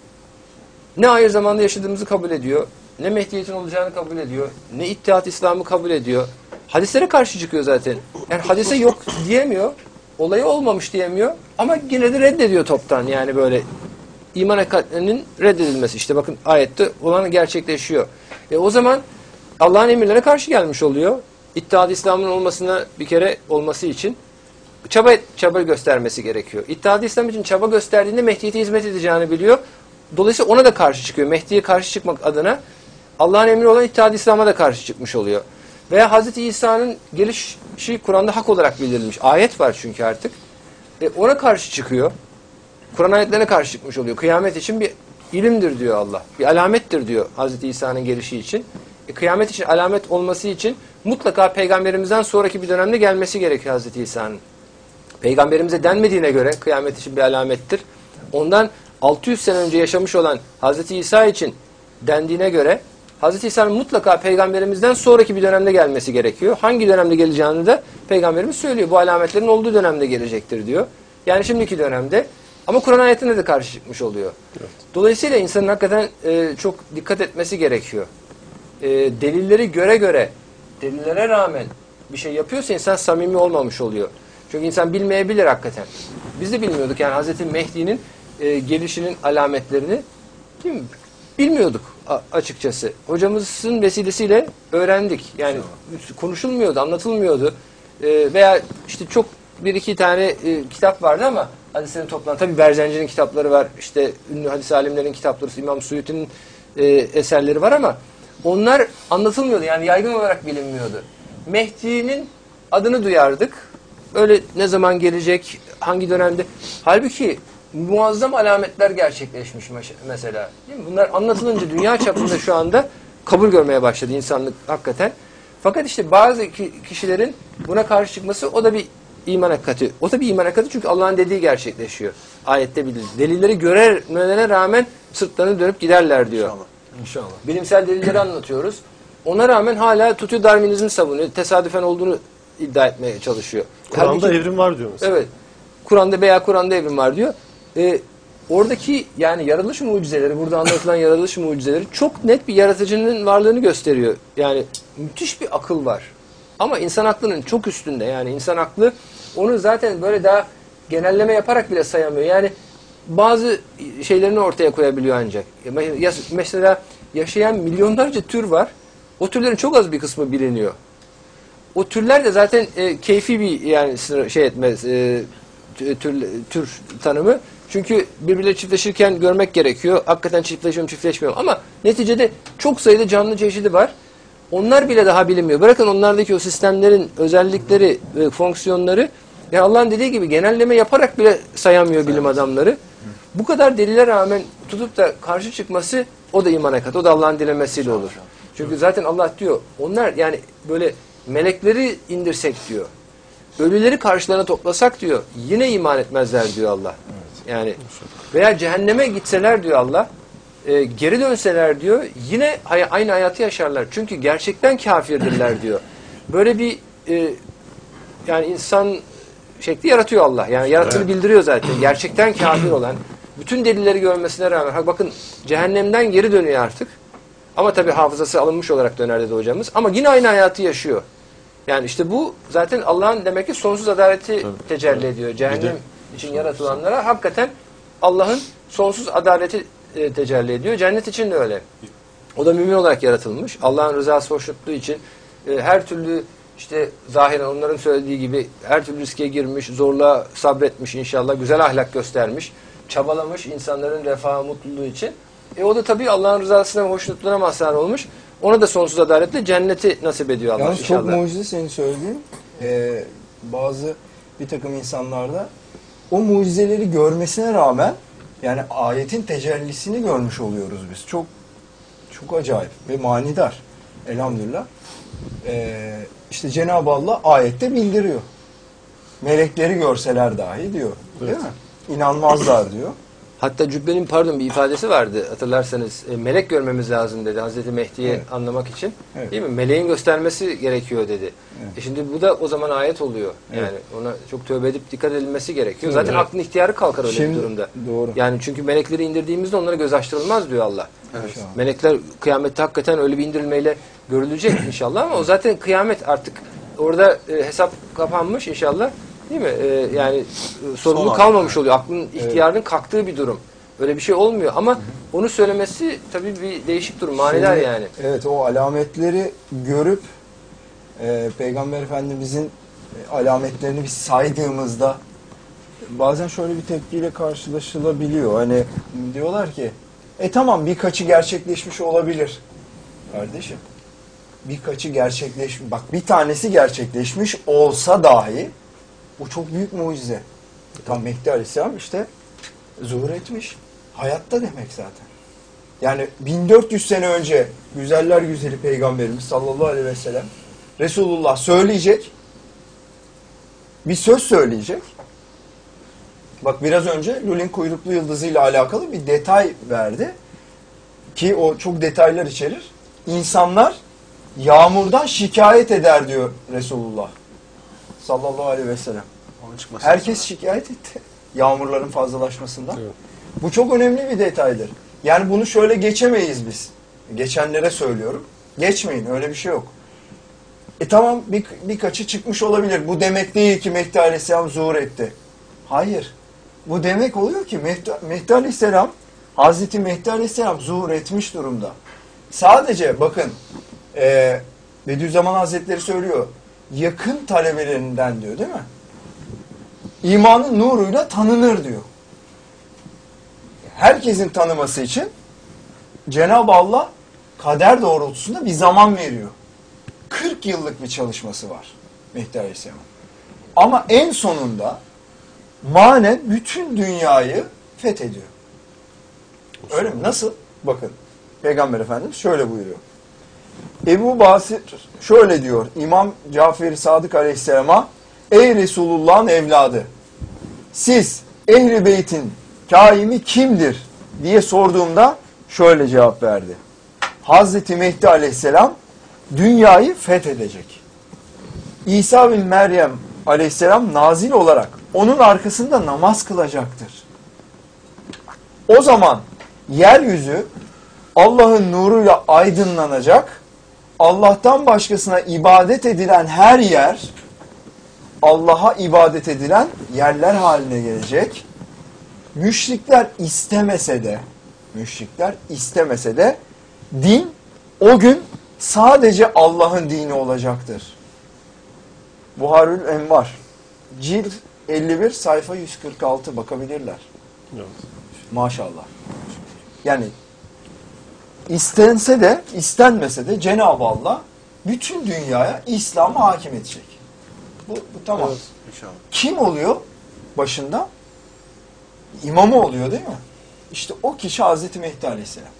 ne ahir zamanda yaşadığımızı kabul ediyor, ne Mehdiyet'in olacağını kabul ediyor, ne İttihat İslam'ı kabul ediyor. Hadislere karşı çıkıyor zaten. Yani hadise yok diyemiyor, olayı olmamış diyemiyor ama yine de reddediyor toptan, yani böyle iman hakikatlerinin reddedilmesi. İşte bakın ayette olan gerçekleşiyor. E o zaman Allah'ın emirlerine karşı gelmiş oluyor. İttihat İslam'ın olmasına bir kere olması için çaba çaba göstermesi gerekiyor. İttihat İslam için çaba gösterdiğinde Mehdiyet'e hizmet edeceğini biliyor. Dolayısıyla ona da karşı çıkıyor. Mehdi'ye karşı çıkmak adına Allah'ın emri olan İttihat İslam'a da karşı çıkmış oluyor. Veya Hazreti İsa'nın gelişi Kur'an'da hak olarak bildirilmiş. Ayet var çünkü artık. E ona karşı çıkıyor. Kur'an ayetlerine karşı çıkmış oluyor. Kıyamet için bir ilimdir diyor Allah. Bir alamettir diyor Hazreti İsa'nın gelişi için. E, kıyamet için alamet olması için mutlaka Peygamberimizden sonraki bir dönemde gelmesi gerekiyor Hazreti İsa'nın. Peygamberimize denmediğine göre kıyamet için bir alamettir. Ondan altı yüz sene önce yaşamış olan Hazreti İsa için dendiğine göre Hazreti İsa'nın mutlaka Peygamberimizden sonraki bir dönemde gelmesi gerekiyor. Hangi dönemde geleceğini de Peygamberimiz söylüyor. Bu alametlerin olduğu dönemde gelecektir diyor. Yani şimdiki dönemde. Ama Kur'an ayetine de karşı çıkmış oluyor. Evet. Dolayısıyla insanın hakikaten e, çok dikkat etmesi gerekiyor. E, delilleri göre göre, delillere rağmen bir şey yapıyorsa insan samimi olmamış oluyor. Çünkü insan bilmeyebilir hakikaten. Biz de bilmiyorduk yani Hazreti Mehdi'nin e, gelişinin alametlerini, değil mi? Bilmiyorduk açıkçası. Hocamızın vesilesiyle öğrendik. Yani konuşulmuyordu, anlatılmıyordu. E, veya işte çok bir iki tane e, kitap vardı ama hadislerin toplantısı. Tabii Berzenci'nin kitapları var. İşte ünlü hadis alimlerin kitapları, İmam Suyuti'nin e, eserleri var ama onlar anlatılmıyordu. Yani yaygın olarak bilinmiyordu. Mehdi'nin adını duyardık. Öyle ne zaman gelecek, hangi dönemde. Halbuki muazzam alametler gerçekleşmiş mesela. Değil mi? Bunlar anlatılınca dünya çapında şu anda kabul görmeye başladı insanlık hakikaten. Fakat işte bazı kişilerin buna karşı çıkması, o da bir iman hakikati. O da bir iman hakikati çünkü Allah'ın dediği gerçekleşiyor. Ayette bildiği. Delilleri görmene rağmen sırtlarını dönüp giderler diyor. İnşallah. İnşallah. Bilimsel delilleri anlatıyoruz. Ona rağmen hala tutuyor, Darwinizmi savunuyor. Tesadüfen olduğunu iddia etmeye çalışıyor. Kur'an'da Halbuki- evrim var diyor mesela. Evet. Kur'an'da veya Kur'an'da evrim var diyor. Ee, oradaki yani yaratılış mucizeleri, burada anlatılan yaratılış mucizeleri çok net bir yaratıcının varlığını gösteriyor. Yani müthiş bir akıl var. Ama insan aklının çok üstünde. Yani insan aklı onu zaten böyle daha genelleme yaparak bile sayamıyor. Yani bazı şeylerini ortaya koyabiliyor ancak. Mesela yaşayan milyonlarca tür var. O türlerin çok az bir kısmı biliniyor. O türler de zaten e, keyfi bir yani sınır, şey etmez e, tür, tür tanımı. Çünkü birbirleri çiftleşirken görmek gerekiyor. Hakikaten çiftleşiyor mu çiftleşmiyor mu? Ama neticede çok sayıda canlı çeşidi var. Onlar bile daha bilinmiyor. Bırakın onlardaki o sistemlerin özellikleri, e, fonksiyonları. Yani Allah'ın dediği gibi genelleme yaparak bile sayamıyor bilim adamları. Bu kadar delile rağmen tutup da karşı çıkması o da imana kat. O da Allah'ın dilemesiyle olur. Çünkü zaten Allah diyor onlar yani böyle melekleri indirsek diyor. Ölüleri karşılarına toplasak diyor. Yine iman etmezler diyor Allah. Yani veya cehenneme gitseler diyor Allah. E, geri dönseler diyor. Yine hay aynı hayatı yaşarlar. Çünkü gerçekten kafirdirler diyor. Böyle bir e, yani insan şekli yaratıyor Allah. Yani yarattığını evet. bildiriyor zaten. Gerçekten kafir olan bütün delilleri görmesine rağmen bakın cehennemden geri dönüyor artık. Ama tabii hafızası alınmış olarak döner dedi hocamız. Ama yine aynı hayatı yaşıyor. Yani işte bu zaten Allah'ın demek ki sonsuz adaleti tabii, tecelli tabii. ediyor. Cehennem de, için yaratılanlara hakikaten Allah'ın sonsuz adaleti e, tecelli ediyor. Cennet için de öyle. O da mümin olarak yaratılmış. Allah'ın rızası hoşnutluğu için e, her türlü işte zahiren onların söylediği gibi her türlü riske girmiş, zorluğa sabretmiş inşallah, güzel ahlak göstermiş, çabalamış insanların refahı, mutluluğu için. E o da tabii Allah'ın rızasına ve hoşnutluğuna mazhar olmuş. Ona da sonsuz adaletle cenneti nasip ediyor Allah Yalnız inşallah. Çok mucize senin söylediğin. Ee, bazı bir takım insanlarda o mucizeleri görmesine rağmen yani ayetin tecellisini görmüş oluyoruz biz. Çok çok acayip ve manidar. Elhamdülillah. Ee, işte Cenab-ı Allah ayette bildiriyor. Melekleri görseler dahi diyor. Değil evet. mi? İnanmazlar diyor. Hatta Cübbe'nin pardon bir ifadesi vardı hatırlarsanız. E, melek görmemiz lazım dedi Hazreti Mehdi'yi evet. anlamak için. Evet. Değil mi? Meleğin göstermesi gerekiyor dedi. Evet. E şimdi bu da o zaman ayet oluyor. Evet. Yani ona çok tövbe edip dikkat edilmesi gerekiyor. Zaten evet. aklın ihtiyarı kalkar öyle şimdi, bir durumda. Doğru. Yani çünkü melekleri indirdiğimizde onlara göz açtırılmaz diyor Allah. Evet. Melekler kıyamette hakikaten öyle bir indirilmeyle görülecek inşallah ama o zaten kıyamet artık. Orada e, hesap kapanmış inşallah. Değil mi? Ee, yani e, sorumluluk kalmamış oluyor. Aklın ihtiyarının evet. kalktığı bir durum. Öyle bir şey olmuyor ama Hı-hı. onu söylemesi tabii bir değişik durum. Manidar Şimdi, yani. Evet o alametleri görüp e, Peygamber Efendimizin e, alametlerini biz saydığımızda bazen şöyle bir tepkiyle karşılaşılabiliyor. Hani diyorlar ki e tamam birkaçı gerçekleşmiş olabilir. Kardeşim birkaçı gerçekleşmiş. Bak bir tanesi gerçekleşmiş olsa dahi bu çok büyük mucize. Tam Mehdi Aleyhisselam işte zuhur etmiş. Hayatta demek zaten. Yani bin dört yüz sene önce güzeller güzeli Peygamberimiz sallallahu aleyhi ve sellem Resulullah söyleyecek. Bir söz söyleyecek. Bak biraz önce Lulin kuyruklu yıldızıyla alakalı bir detay verdi. Ki o çok detaylar içerir. İnsanlar yağmurdan şikayet eder diyor Resulullah sallallahu aleyhi ve sellem. Herkes şikayet etti yağmurların fazlalaşmasından. Evet. Bu çok önemli bir detaydır. Yani bunu şöyle geçemeyiz biz. Geçenlere söylüyorum. Geçmeyin, öyle bir şey yok. E tamam bir, birkaçı çıkmış olabilir. Bu demek değil ki Mehdi Aleyhisselam zuhur etti. Hayır. Bu demek oluyor ki Mehdi, Mehdi Aleyhisselam, Hazreti Mehdi Aleyhisselam zuhur etmiş durumda. Sadece bakın e, Bediüzzaman Hazretleri söylüyor. Yakın talebelerinden diyor değil mi? İmanın nuruyla tanınır diyor. Herkesin tanıması için Cenab-ı Allah kader doğrultusunda bir zaman veriyor. kırk yıllık bir çalışması var Mehdi Aleyhisselam. Ama en sonunda manen bütün dünyayı fethediyor. Öyle mi? Nasıl? Bakın Peygamber Efendimiz şöyle buyuruyor. Ebu Basir şöyle diyor İmam Cafer-i Sadık Aleyhisselam'a: Ey Resulullah'ın evladı, siz Ehl-i Beyt'in kaimi kimdir diye sorduğumda şöyle cevap verdi. Hazreti Mehdi Aleyhisselam dünyayı fethedecek. İsa bin Meryem aleyhisselam nazil olarak onun arkasında namaz kılacaktır. O zaman yeryüzü Allah'ın nuruyla aydınlanacak. Allah'tan başkasına ibadet edilen her yer Allah'a ibadet edilen yerler haline gelecek. Müşrikler istemese de müşrikler istemese de din o gün sadece Allah'ın dini olacaktır. Buharül Envar cilt elli bir sayfa yüz kırk altı bakabilirler. Evet. Maşallah. Yani istense de istenmese de Cenab-ı Allah bütün dünyaya İslam'ı hakim edecek. Bu, bu tamam. Evet, inşallah. Kim oluyor başında? İmamı oluyor değil mi? İşte o kişi Hazreti Mehdi Aleyhisselam.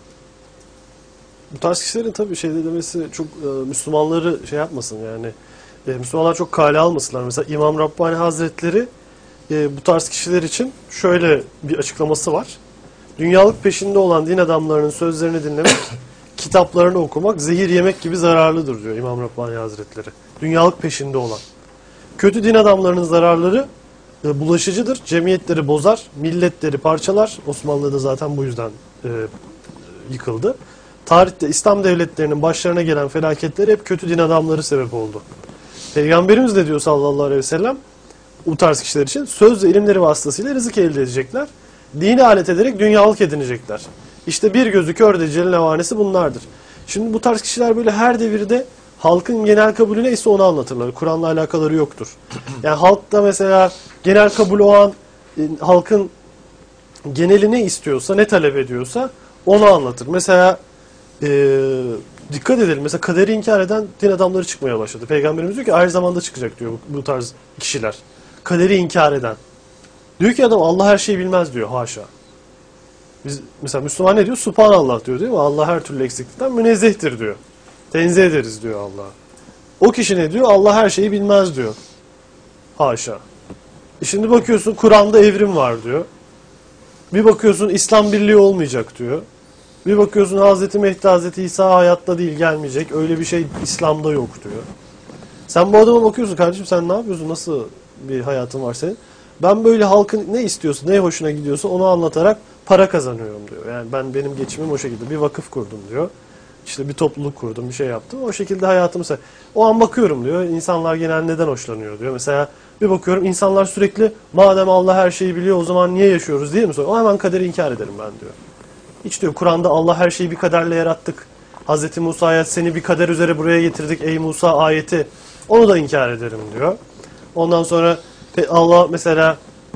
Bu tarz kişilerin tabii şeyde demesi çok e, Müslümanları şey yapmasın yani. E, Müslümanlar çok kale almasınlar. Mesela İmam Rabbani Hazretleri e, bu tarz kişiler için şöyle bir açıklaması var. Dünyalık peşinde olan din adamlarının sözlerini dinlemek, kitaplarını okumak zehir yemek gibi zararlıdır diyor İmam Rabbani Hazretleri. Dünyalık peşinde olan. Kötü din adamlarının zararları e, bulaşıcıdır, cemiyetleri bozar, milletleri parçalar. Osmanlı'da zaten bu yüzden e, yıkıldı. Tarihte İslam devletlerinin başlarına gelen felaketleri hep kötü din adamları sebep oldu. Peygamberimiz de diyor sallallahu aleyhi ve sellem bu tarz kişiler için söz ve ilimleri vasıtasıyla rızık elde edecekler. Dini alet ederek dünyalık edinecekler. İşte bir gözü kör deccelin evanesi bunlardır. Şimdi bu tarz kişiler böyle her devirde halkın genel kabulü neyse onu anlatırlar. Kur'an'la alakaları yoktur. Yani halkta mesela genel kabul o an e, halkın geneli ne istiyorsa, ne talep ediyorsa onu anlatır. Mesela e, dikkat edelim. Mesela kaderi inkar eden din adamları çıkmaya başladı. Peygamberimiz diyor ki aynı zamanda çıkacak diyor bu, bu tarz kişiler. Kaderi inkar eden. Diyor ki adam Allah her şeyi bilmez diyor. Haşa. Biz mesela Müslüman ne diyor? Subhanallah diyor değil mi? Allah her türlü eksiklikten münezzehtir diyor. Tenzih ederiz diyor Allah'a. O kişi ne diyor? Allah her şeyi bilmez diyor. Haşa. E şimdi bakıyorsun Kur'an'da evrim var diyor. Bir bakıyorsun İslam birliği olmayacak diyor. Bir bakıyorsun Hazreti Mehdi, Hazreti İsa hayatta değil gelmeyecek. Öyle bir şey İslam'da yok diyor. Sen bu adama bakıyorsun kardeşim sen ne yapıyorsun? Nasıl bir hayatın var senin? Ben böyle halkın ne istiyorsa, ne hoşuna gidiyorsa onu anlatarak para kazanıyorum diyor. Yani ben benim geçimim o şekilde. Bir vakıf kurdum diyor. İşte bir topluluk kurdum, bir şey yaptım. O şekilde hayatımı... O an bakıyorum diyor. İnsanlar genel neden hoşlanıyor diyor. Mesela bir bakıyorum insanlar sürekli madem Allah her şeyi biliyor o zaman niye yaşıyoruz diye mi soruyor? O hemen kaderi inkar ederim ben diyor. Hiç diyor Kur'an'da Allah her şeyi bir kaderle yarattık. Hazreti Musa'ya seni bir kader üzere buraya getirdik ey Musa ayeti. Onu da inkar ederim diyor. Ondan sonra Allah mesela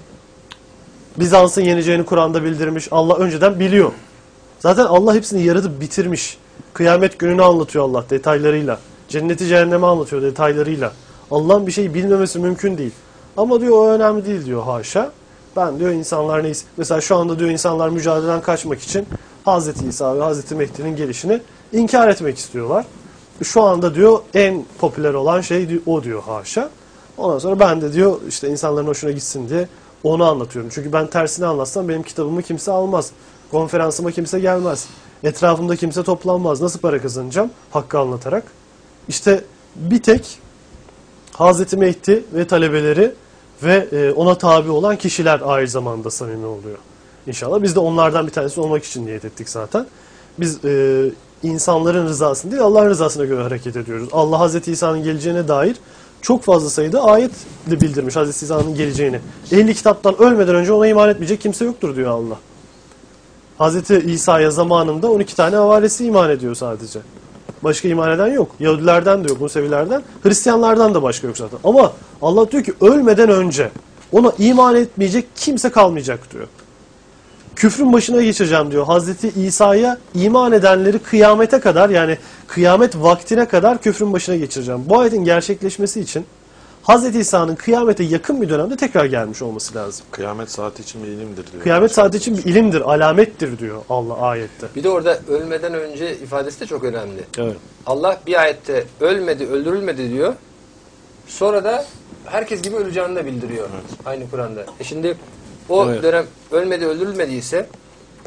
Bizans'ın yeneceğini Kur'an'da bildirmiş. Allah önceden biliyor. Zaten Allah hepsini yaratıp bitirmiş. Kıyamet gününü anlatıyor Allah detaylarıyla. Cenneti cehennemi anlatıyor detaylarıyla. Allah'ın bir şeyi bilmemesi mümkün değil. Ama diyor o önemli değil diyor haşa. Ben diyor insanlar neyse. Mesela şu anda diyor insanlar mücadeleden kaçmak için Hazreti İsa ve Hazreti Mehdi'nin gelişini inkar etmek istiyorlar. Şu anda diyor en popüler olan şey o diyor haşa. Ondan sonra ben de diyor işte insanların hoşuna gitsin diye onu anlatıyorum. Çünkü ben tersini anlatsam benim kitabımı kimse almaz. Konferansıma kimse gelmez. Etrafımda kimse toplanmaz. Nasıl para kazanacağım? Hakkı anlatarak. İşte bir tek Hazreti Mehdi ve talebeleri ve ona tabi olan kişiler aynı zamanda samimi oluyor. İnşallah. Biz de onlardan bir tanesi olmak için niyet ettik zaten. Biz e, insanların rızasını değil Allah'ın rızasına göre hareket ediyoruz. Allah Hazreti İsa'nın geleceğine dair çok fazla sayıda ayetle bildirmiş Hazreti İsa'nın geleceğini. Ehli kitaptan ölmeden önce ona iman etmeyecek kimse yoktur diyor Allah. Hazreti İsa'ya zamanında on iki tane havarisi iman ediyor sadece. Başka iman eden yok. Yahudilerden de yok, Musevilerden. Hristiyanlardan da başka yok zaten. Ama Allah diyor ki ölmeden önce ona iman etmeyecek kimse kalmayacak diyor. Küfrün başına geçeceğim diyor. Hazreti İsa'ya iman edenleri kıyamete kadar yani kıyamet vaktine kadar küfrün başına geçireceğim. Bu ayetin gerçekleşmesi için Hazreti İsa'nın kıyamete yakın bir dönemde tekrar gelmiş olması lazım. Kıyamet saati için bir ilimdir diyor. Kıyamet saati için bir ilimdir, alamettir diyor Allah ayette. Bir de orada ölmeden önce ifadesi de çok önemli. Evet. Allah bir ayette ölmedi, öldürülmedi diyor. Sonra da herkes gibi öleceğini de bildiriyor. Evet. Aynı Kur'an'da. E şimdi o evet. dönem ölmedi, öldürülmediyse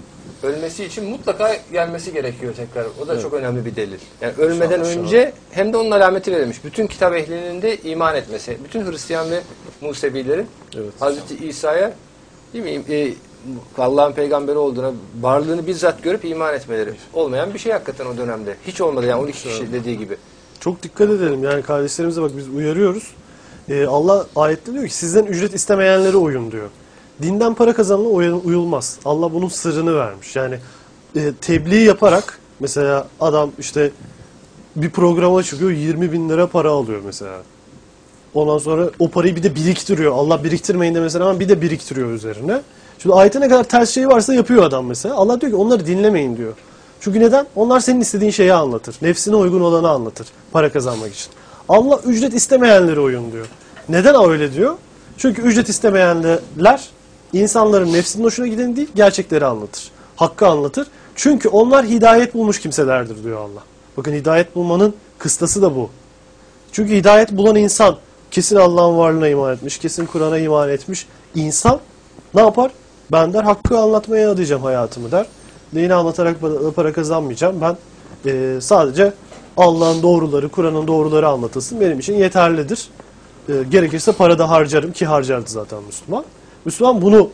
ölmesi için mutlaka gelmesi gerekiyor tekrar. O da Evet. çok önemli bir delil. Yani ölmeden İnşallah, önce hem de onun alameti verilmiş. Bütün kitap ehlinin de iman etmesi. Bütün Hristiyan ve Musevilerin Evet. Hazreti İsa'ya, değil mi? E, Allah'ın peygamberi olduğuna, varlığını bizzat görüp iman etmeleri. Olmayan bir şey hakikaten o dönemde. Hiç olmadı yani on iki kişi dediği gibi. Çok dikkat edelim yani kardeşlerimize bak biz uyarıyoruz. Ee, Allah ayette diyor ki sizden ücret istemeyenlere uyun diyor. Dinden para kazanına uyulmaz. Allah bunun sırrını vermiş. Yani e, tebliğ yaparak mesela adam işte bir programa çıkıyor yirmi bin lira para alıyor mesela. Ondan sonra o parayı bir de biriktiriyor. Allah biriktirmeyin de mesela ama bir de biriktiriyor üzerine. Şimdi ayette ne kadar ters şey varsa yapıyor adam mesela. Allah diyor ki onları dinlemeyin diyor. Çünkü neden? Onlar senin istediğin şeyi anlatır. Nefsine uygun olanı anlatır. Para kazanmak için. Allah ücret istemeyenlere uyun diyor. Neden öyle diyor? Çünkü ücret istemeyenler insanların nefsinin hoşuna gideni değil, gerçekleri anlatır. Hakkı anlatır. Çünkü onlar hidayet bulmuş kimselerdir diyor Allah. Bakın hidayet bulmanın kıstası da bu. Çünkü hidayet bulan insan kesin Allah'ın varlığına iman etmiş, kesin Kur'an'a iman etmiş insan ne yapar? Ben der hakkı anlatmaya adayacağım hayatımı der. Dini anlatarak para kazanmayacağım. Ben e, sadece Allah'ın doğruları, Kur'an'ın doğruları anlatılsın benim için yeterlidir. E, gerekirse para da harcarım ki harcardı zaten Müslüman. Müslüman bunu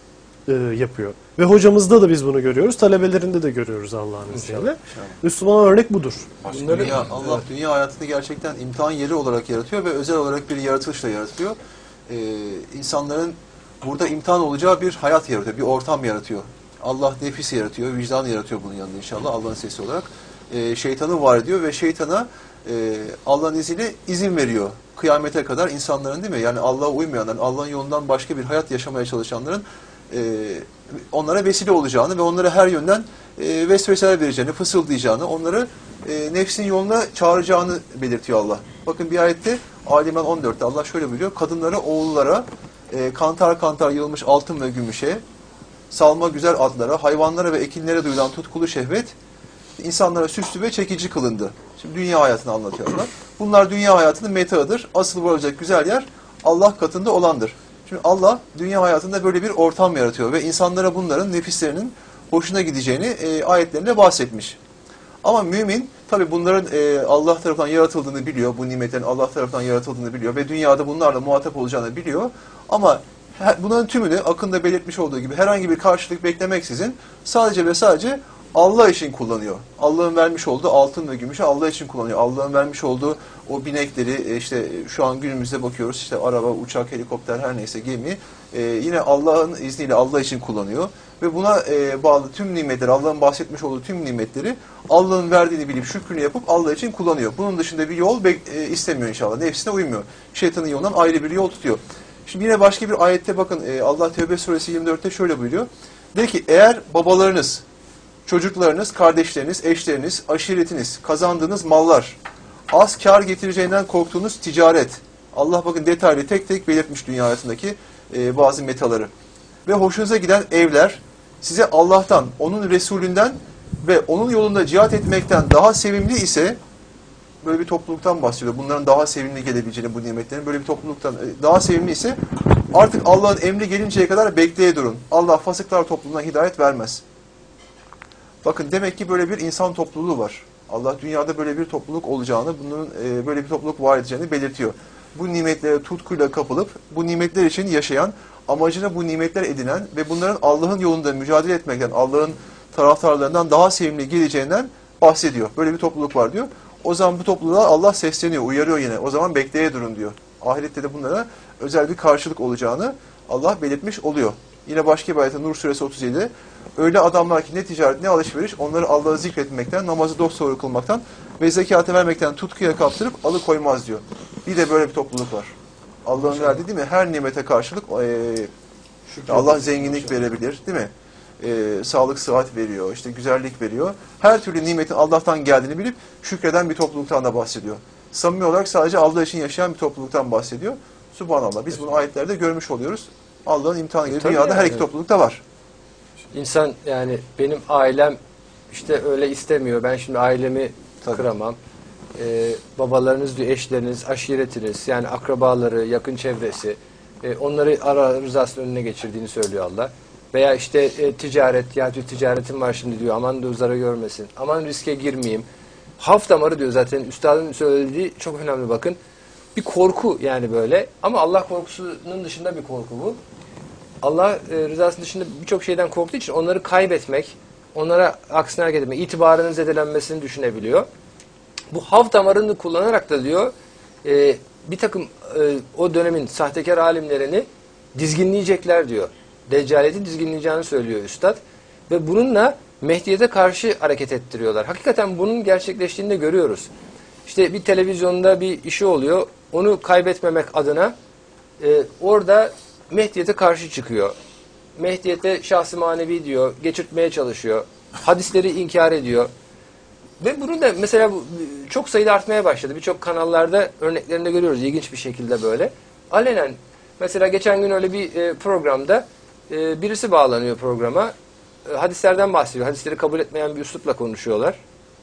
e, yapıyor. Ve hocamızda da biz bunu görüyoruz. Talebelerinde de görüyoruz Allah'ın izniyle. Müslüman örnek budur. Bunları, dünya, Allah evet. dünya hayatını gerçekten imtihan yeri olarak yaratıyor ve özel olarak bir yaratılışla yaratıyor. Ee, insanların burada imtihan olacağı bir hayat yaratıyor, bir ortam yaratıyor. Allah nefis yaratıyor, vicdan yaratıyor bunun yanında inşallah Allah'ın sesi olarak. Ee, şeytanı var ediyor ve şeytana e, Allah'ın izniyle izin veriyor. Kıyamete kadar insanların değil mi? Yani Allah'a uymayanların, Allah'ın yolundan başka bir hayat yaşamaya çalışanların e, onlara vesile olacağını ve onlara her yönden e, vesveseler vereceğini, fısıldayacağını, onları e, nefsin yoluna çağıracağını belirtiyor Allah. Bakın bir ayette Ali İmran on dörtte Allah şöyle buyuruyor. Kadınlara, oğullara, e, kantar kantar yığılmış altın ve gümüşe, salma güzel atlara, hayvanlara ve ekinlere duyulan tutkulu şehvet, insanlara süslü ve çekici kılındı. Şimdi dünya hayatını anlatıyorlar. Bunlar dünya hayatının metaıdır. Asıl varılacak güzel yer Allah katında olandır. Şimdi Allah dünya hayatında böyle bir ortam yaratıyor ve insanlara bunların nefislerinin hoşuna gideceğini e, ayetlerinde bahsetmiş. Ama mümin tabi bunların e, Allah tarafından yaratıldığını biliyor. Bu nimetlerin Allah tarafından yaratıldığını biliyor ve dünyada bunlarla muhatap olacağını biliyor. Ama bunların tümünü Akın'da belirtmiş olduğu gibi herhangi bir karşılık beklemeksizin sadece ve sadece Allah için kullanıyor. Allah'ın vermiş olduğu altın ve gümüşü Allah için kullanıyor. Allah'ın vermiş olduğu o binekleri işte şu an günümüzde bakıyoruz işte araba, uçak, helikopter her neyse gemi e, yine Allah'ın izniyle Allah için kullanıyor. Ve buna e, bağlı tüm nimetleri, Allah'ın bahsetmiş olduğu tüm nimetleri Allah'ın verdiğini bilip şükrünü yapıp Allah için kullanıyor. Bunun dışında bir yol e, istemiyor inşallah. Nefsine uymuyor. Şeytanın yolundan ayrı bir yol tutuyor. Şimdi yine başka bir ayette bakın e, Allah Tevbe suresi yirmi dörtte şöyle buyuruyor. De ki eğer babalarınız, çocuklarınız, kardeşleriniz, eşleriniz, aşiretiniz, kazandığınız mallar, az kar getireceğinden korktuğunuz ticaret. Allah bakın detaylı tek tek belirtmiş dünya hayatındaki e, bazı metaları. Ve hoşunuza giden evler size Allah'tan, onun Resulünden ve onun yolunda cihat etmekten daha sevimli ise böyle bir topluluktan bahsediyor. Bunların daha sevimli gelebileceğini bu nimetlerin böyle bir topluluktan daha sevimli ise artık Allah'ın emri gelinceye kadar bekleye durun. Allah fasıklar topluluğuna hidayet vermez. Bakın demek ki böyle bir insan topluluğu var. Allah dünyada böyle bir topluluk olacağını, bunların e, böyle bir topluluk var edeceğini belirtiyor. Bu nimetlere tutkuyla kapılıp bu nimetler için yaşayan, amacına bu nimetler edinen ve bunların Allah'ın yolunda mücadele etmekten, Allah'ın taraftarlarından daha sevimli geleceğinden bahsediyor. Böyle bir topluluk var diyor. O zaman bu topluluğa Allah sesleniyor, uyarıyor yine. O zaman bekleye durun diyor. Ahirette de bunlara özel bir karşılık olacağını Allah belirtmiş oluyor. Yine başka bir ayette Nur suresi otuz yedi. Öyle adamlar ki ne ticaret ne alışveriş onları Allah'ı zikretmekten, namazı dosdoğru kılmaktan ve zekatı vermekten tutkuya kaptırıp alıkoymaz diyor. Bir de böyle bir topluluk var. Allah'ın verdiği değil mi? Her nimete karşılık e, Allah zenginlik verebilir değil mi? E, sağlık, sıhhat veriyor, işte güzellik veriyor. Her türlü nimetin Allah'tan geldiğini bilip şükreden bir topluluktan da bahsediyor. Samimi olarak sadece Allah için yaşayan bir topluluktan bahsediyor. Subhanallah. Biz bunu ayetlerde görmüş oluyoruz. Allah'ın imtihanı gibi dünyada yani, her iki toplulukta var. İnsan yani benim ailem işte öyle istemiyor. Ben şimdi ailemi Tabii. kıramam. Ee, babalarınız diyor, eşleriniz, aşiretiniz yani akrabaları, yakın çevresi e, onları ara rızasının önüne geçirdiğini söylüyor Allah. Veya işte e, ticaret, ya diyor ticaretim var şimdi diyor, aman diyor zarar görmesin, aman riske girmeyeyim. Haf damarı diyor zaten, üstadın söylediği çok önemli bakın. Bir korku yani böyle, ama Allah korkusunun dışında bir korku bu. Allah e, rızasının dışında birçok şeyden korktuğu için onları kaybetmek, onlara aksine hareket etmek, itibarının zedelenmesini düşünebiliyor. Bu haf damarını kullanarak da diyor, e, bir takım e, o dönemin sahtekar alimlerini dizginleyecekler diyor. Deccaliyeti dizginleyeceğini söylüyor üstad. Ve bununla Mehdiyete karşı hareket ettiriyorlar. Hakikaten bunun gerçekleştiğini de görüyoruz. İşte bir televizyonda bir işi oluyor. Onu kaybetmemek adına e, orada Mehdiyete karşı çıkıyor. Mehdiyete şahs-ı manevi diyor. Geçirtmeye çalışıyor. Hadisleri inkar ediyor. Ve bunu da mesela bu, çok sayıda artmaya başladı. Birçok kanallarda örneklerini de görüyoruz. İlginç bir şekilde böyle. Alenen mesela geçen gün öyle bir e, programda e, birisi bağlanıyor programa. E, hadislerden bahsediyor. Hadisleri kabul etmeyen bir üslupla konuşuyorlar.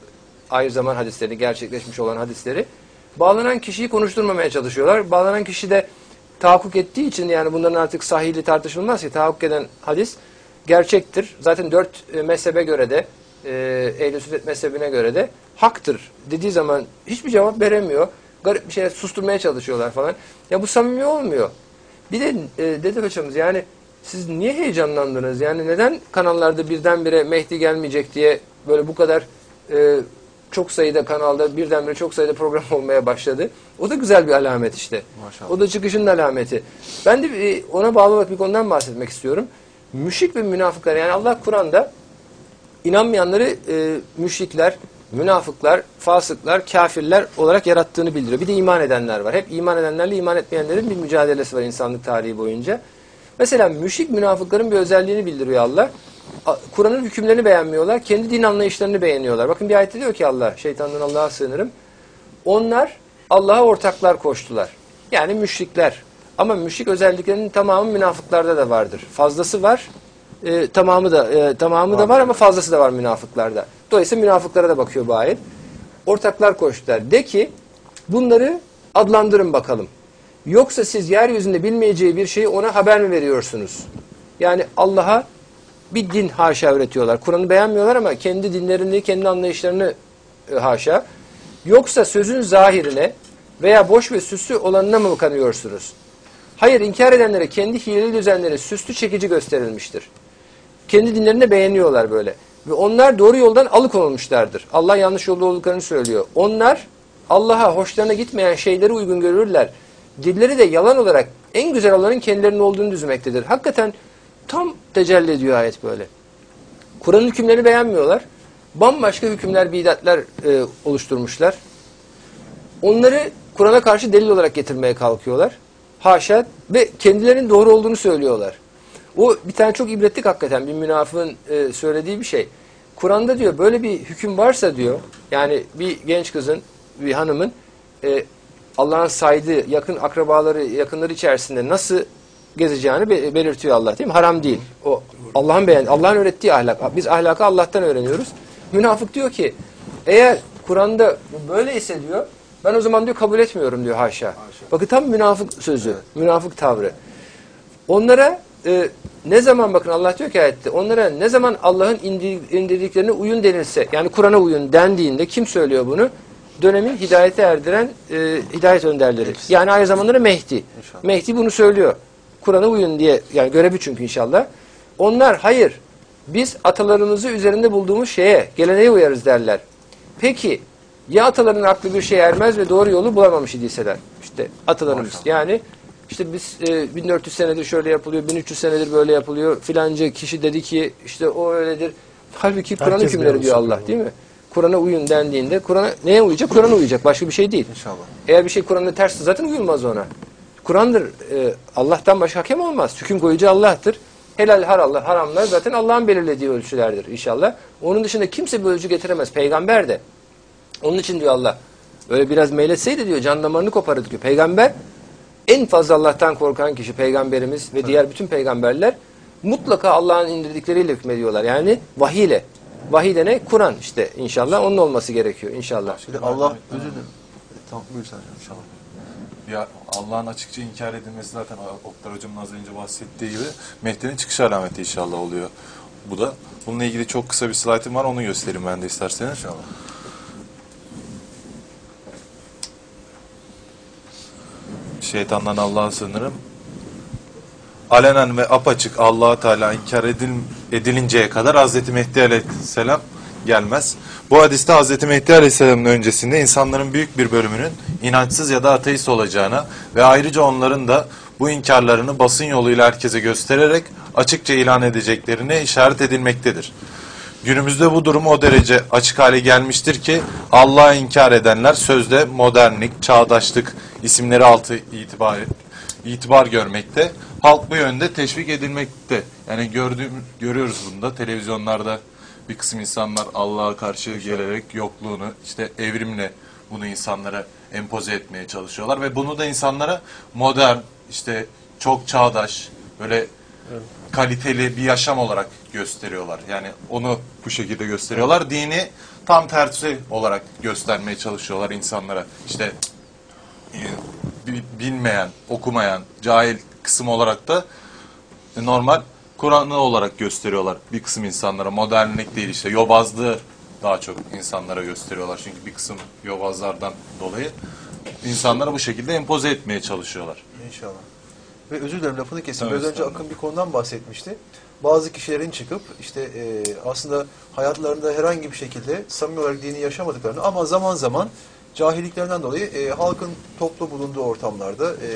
Aynı zaman hadislerini, gerçekleşmiş olan hadisleri. Bağlanan kişiyi konuşturmamaya çalışıyorlar. Bağlanan kişi de tahakkuk ettiği için, yani bunların artık sahihliği tartışılmaz ki, tahakkuk eden hadis gerçektir. Zaten dört e, mezhebe göre de e, Ehl-i Sünnet mezhebine göre de haktır dediği zaman hiçbir cevap veremiyor. Garip bir şey susturmaya çalışıyorlar falan. Ya bu samimi olmuyor. Bir de e, Dede Paşa'mız, yani siz niye heyecanlandınız? Yani neden kanallarda birdenbire Mehdi gelmeyecek diye böyle bu kadar e, çok sayıda kanalda birdenbire çok sayıda program olmaya başladı? O da güzel bir alamet işte. Maşallah. O da çıkışın alameti. Ben de e, ona bağlı olarak bir konudan bahsetmek istiyorum. Müşrik ve münafıklar, yani Allah Kur'an'da inanmayanları e, müşrikler, münafıklar, fasıklar, kafirler olarak yarattığını bildiriyor. Bir de iman edenler var. Hep iman edenlerle iman etmeyenlerin bir mücadelesi var insanlık tarihi boyunca. Mesela müşrik münafıkların bir özelliğini bildiriyor Allah. Kur'an'ın hükümlerini beğenmiyorlar. Kendi din anlayışlarını beğeniyorlar. Bakın bir ayette diyor ki Allah, şeytandan Allah'a sığınırım. Onlar Allah'a ortaklar koştular. Yani müşrikler. Ama müşrik özelliklerinin tamamı münafıklarda da vardır. Fazlası var. E, tamamı da e, tamamı da var ama fazlası da var münafıklarda. Dolayısıyla münafıklara da bakıyor bu ayet. Ortaklar koştular. De ki bunları adlandırın bakalım. Yoksa siz yeryüzünde bilmeyeceği bir şeyi ona haber mi veriyorsunuz? Yani Allah'a bir din haşa üretiyorlar. Kur'an'ı beğenmiyorlar ama kendi dinlerini, kendi anlayışlarını e, haşa. Yoksa sözün zahirine veya boş ve süslü olanına mı kanıyorsunuz? Hayır, inkar edenlere kendi hileli düzenleri süslü çekici gösterilmiştir. Kendi dinlerini beğeniyorlar böyle. Ve onlar doğru yoldan alıkonulmuşlardır. Allah yanlış yolda olduklarını söylüyor. Onlar Allah'a hoşlarına gitmeyen şeyleri uygun görürler. Dilleri de yalan olarak en güzel olanın kendilerinin olduğunu düzmektedir. Hakikaten tam tecelli ediyor ayet böyle. Kur'an'ın hükümlerini beğenmiyorlar. Bambaşka hükümler, bidatler e, oluşturmuşlar. Onları Kur'an'a karşı delil olarak getirmeye kalkıyorlar. Haşa, ve kendilerinin doğru olduğunu söylüyorlar. O bir tane çok ibretlik hakikaten bir münafığın e, söylediği bir şey. Kur'an'da diyor böyle bir hüküm varsa diyor, yani bir genç kızın, bir hanımın e, Allah'ın saydığı yakın akrabaları, yakınları içerisinde nasıl gezeceğini be belirtiyor Allah, değil mi? Haram değil. O Allah'ın beğen, Allah'ın öğrettiği ahlak. Biz ahlakı Allah'tan öğreniyoruz. Münafık diyor ki eğer Kur'an'da böyleyse diyor, ben o zaman diyor kabul etmiyorum diyor, haşa. haşa. Bakın tam münafık sözü, evet. Münafık tavrı. Onlara e, ne zaman, bakın Allah diyor ki ayette, onlara ne zaman Allah'ın indirdiklerine uyun denilse, yani Kur'an'a uyun dendiğinde kim söylüyor bunu? Dönemin hidayete erdiren e, hidayet önderleri. Hepsi. Yani aynı zamanda Mehdi. İnşallah. Mehdi bunu söylüyor. Kur'an'a uyun diye, yani görevi çünkü inşallah. Onlar hayır, biz atalarımızı üzerinde bulduğumuz şeye, geleneğe uyarız derler. Peki ya ataların aklı bir şeye ermez ve doğru yolu bulamamış idiyseler? İşte atalarımız. Maşallah. Yani işte biz e, bin dört yüz senedir şöyle yapılıyor, bin üç yüz senedir böyle yapılıyor. Filanca kişi dedi ki işte o öyledir. Halbuki Kur'an hükümleri diyor Allah, değil mi? Kur'an'a uyun dendiğinde Kur'an'a neye uyacak? Kur'an'a uyacak. Başka bir şey değil. İnşallah. Eğer bir şey Kur'an'ın tersi zaten uyulmaz ona. Kur'an'dır. E, Allah'tan başka hakem olmaz. Hüküm koyucu Allah'tır. Helal haramlar, haramlar zaten Allah'ın belirlediği ölçülerdir inşallah. Onun dışında kimse bir ölçü getiremez. Peygamber de. Onun için diyor Allah, öyle biraz meyletseydi diyor, can damarını koparırdı diyor. Peygamber, en fazla Allah'tan korkan kişi peygamberimiz ve diğer bütün peygamberler mutlaka Allah'ın indirdikleriyle hükmediyorlar. Yani vahiy ile. Vahiy de ne? Kur'an işte inşallah. Onun olması gerekiyor inşallah. Allah özür dilerim. Tamam, buyur sen inşallah. Ya Allah'ın açıkça inkar edilmesi zaten Oktay Hocam'ın az önce bahsettiği gibi Mehdi'nin çıkış alameti inşallah oluyor. Bu da. Bununla ilgili çok kısa bir slaytım var, onu göstereyim ben de isterseniz. İnşallah. Şeytandan Allah'a sığınırım. Alenen ve apaçık Allah-u Teala inkar edil, edilinceye kadar Hazreti Mehdi Aleyhisselam gelmez. Bu hadiste Hazreti Mehdi Aleyhisselam'ın öncesinde insanların büyük bir bölümünün inançsız ya da ateist olacağına ve ayrıca onların da bu inkarlarını basın yoluyla herkese göstererek açıkça ilan edeceklerine işaret edilmektedir. Günümüzde bu durum o derece açık hale gelmiştir ki Allah'ı inkar edenler sözde modernlik, çağdaşlık isimleri altı itibar, itibar görmekte. Halk bu yönde teşvik edilmekte. Yani gördüğüm, görüyoruz bunu da televizyonlarda bir kısım insanlar Allah'a karşı gelerek yokluğunu, işte evrimle bunu insanlara empoze etmeye çalışıyorlar ve bunu da insanlara modern, işte çok çağdaş, böyle evet, kaliteli bir yaşam olarak gösteriyorlar. Yani onu bu şekilde gösteriyorlar. Dini tam tersi olarak göstermeye çalışıyorlar insanlara. İşte bilmeyen, okumayan, cahil kısım olarak da normal Kur'an'ı olarak gösteriyorlar bir kısım insanlara. Modernlik değil, işte yobazlığı daha çok insanlara gösteriyorlar. Çünkü bir kısım yobazlardan dolayı insanlara bu şekilde empoze etmeye çalışıyorlar. İnşallah. Ve özür dilerim lafını keseyim. Evet, Biraz önce Akın bir konudan bahsetmişti. Bazı kişilerin çıkıp işte e, aslında hayatlarında herhangi bir şekilde samimi olarak dini yaşamadıklarını ama zaman zaman cahilliklerinden dolayı e, halkın toplu bulunduğu ortamlarda e,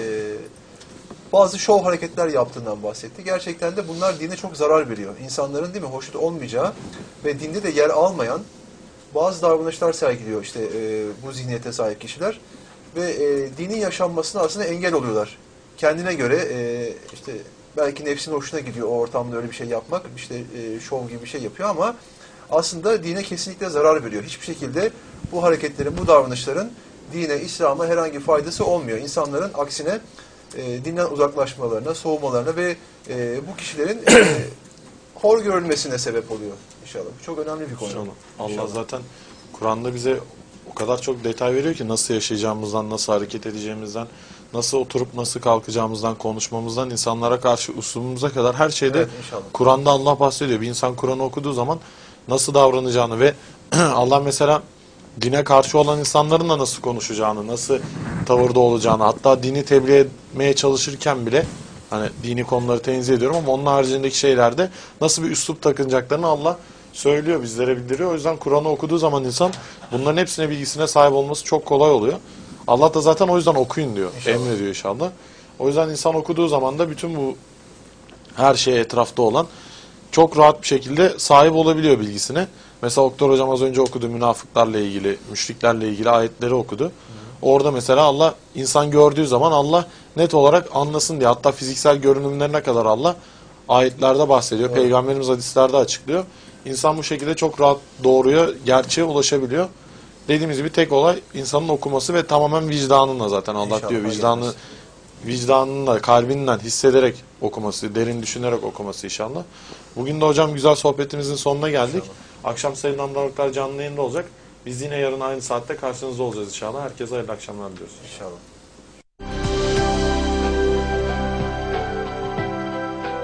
bazı şov hareketler yaptığından bahsetti. Gerçekten de bunlar dine çok zarar veriyor. İnsanların değil mi hoşnut olmayacağı ve dinde de yer almayan bazı davranışlar sergiliyor işte e, bu zihniyete sahip kişiler ve e, dinin yaşanmasına aslında engel oluyorlar. Kendine göre e, işte belki nefsinin hoşuna gidiyor o ortamda öyle bir şey yapmak, işte e, şov gibi bir şey yapıyor ama aslında dine kesinlikle zarar veriyor. Hiçbir şekilde bu hareketlerin, bu davranışların dine, İslam'a herhangi bir faydası olmuyor. İnsanların aksine e, dinden uzaklaşmalarına, soğumalarına ve e, bu kişilerin e, hor görülmesine sebep oluyor inşallah. Bu çok önemli bir konu. İnşallah. Allah İnşallah. zaten Kur'an'da bize o kadar çok detay veriyor ki nasıl yaşayacağımızdan, nasıl hareket edeceğimizden, nasıl oturup nasıl kalkacağımızdan, konuşmamızdan, insanlara karşı uslubumuza kadar her şeyde Evet, Kur'an'da Allah bahsediyor. Bir insan Kur'an'ı okuduğu zaman nasıl davranacağını ve Allah mesela dine karşı olan insanların da nasıl konuşacağını, nasıl tavırda olacağını, hatta dini tebliğ etmeye çalışırken bile, hani dini konuları tenzih ediyorum ama onun haricindeki şeylerde nasıl bir üslup takınacaklarını Allah söylüyor, bizlere bildiriyor. O yüzden Kur'an'ı okuduğu zaman insan bunların hepsine bilgisine sahip olması çok kolay oluyor. Allah da zaten o yüzden okuyun diyor, İnşallah. emrediyor inşallah. O yüzden insan okuduğu zaman da bütün bu her şeye etrafta olan çok rahat bir şekilde sahip olabiliyor bilgisine. Mesela Oktay Hocam az önce okudu, münafıklarla ilgili, müşriklerle ilgili ayetleri okudu. Hı. Orada mesela Allah, insan gördüğü zaman Allah net olarak anlasın diye, hatta fiziksel görünümlerine kadar Allah ayetlerde bahsediyor. Evet. Peygamberimiz hadislerde açıklıyor. İnsan bu şekilde çok rahat doğruya, gerçeğe ulaşabiliyor. Dediğimiz gibi tek olay insanın okuması ve tamamen vicdanınla, zaten Allah İnşallah diyor vicdanı, vicdanınla, kalbinden hissederek okuması, derin düşünerek okuması inşallah. Bugün de hocam güzel sohbetimizin sonuna geldik. İnşallah. Akşam Sayın Amdalıklar canlı yayında olacak. Biz yine yarın aynı saatte karşınızda olacağız inşallah. Herkese hayırlı akşamlar diliyoruz. İnşallah.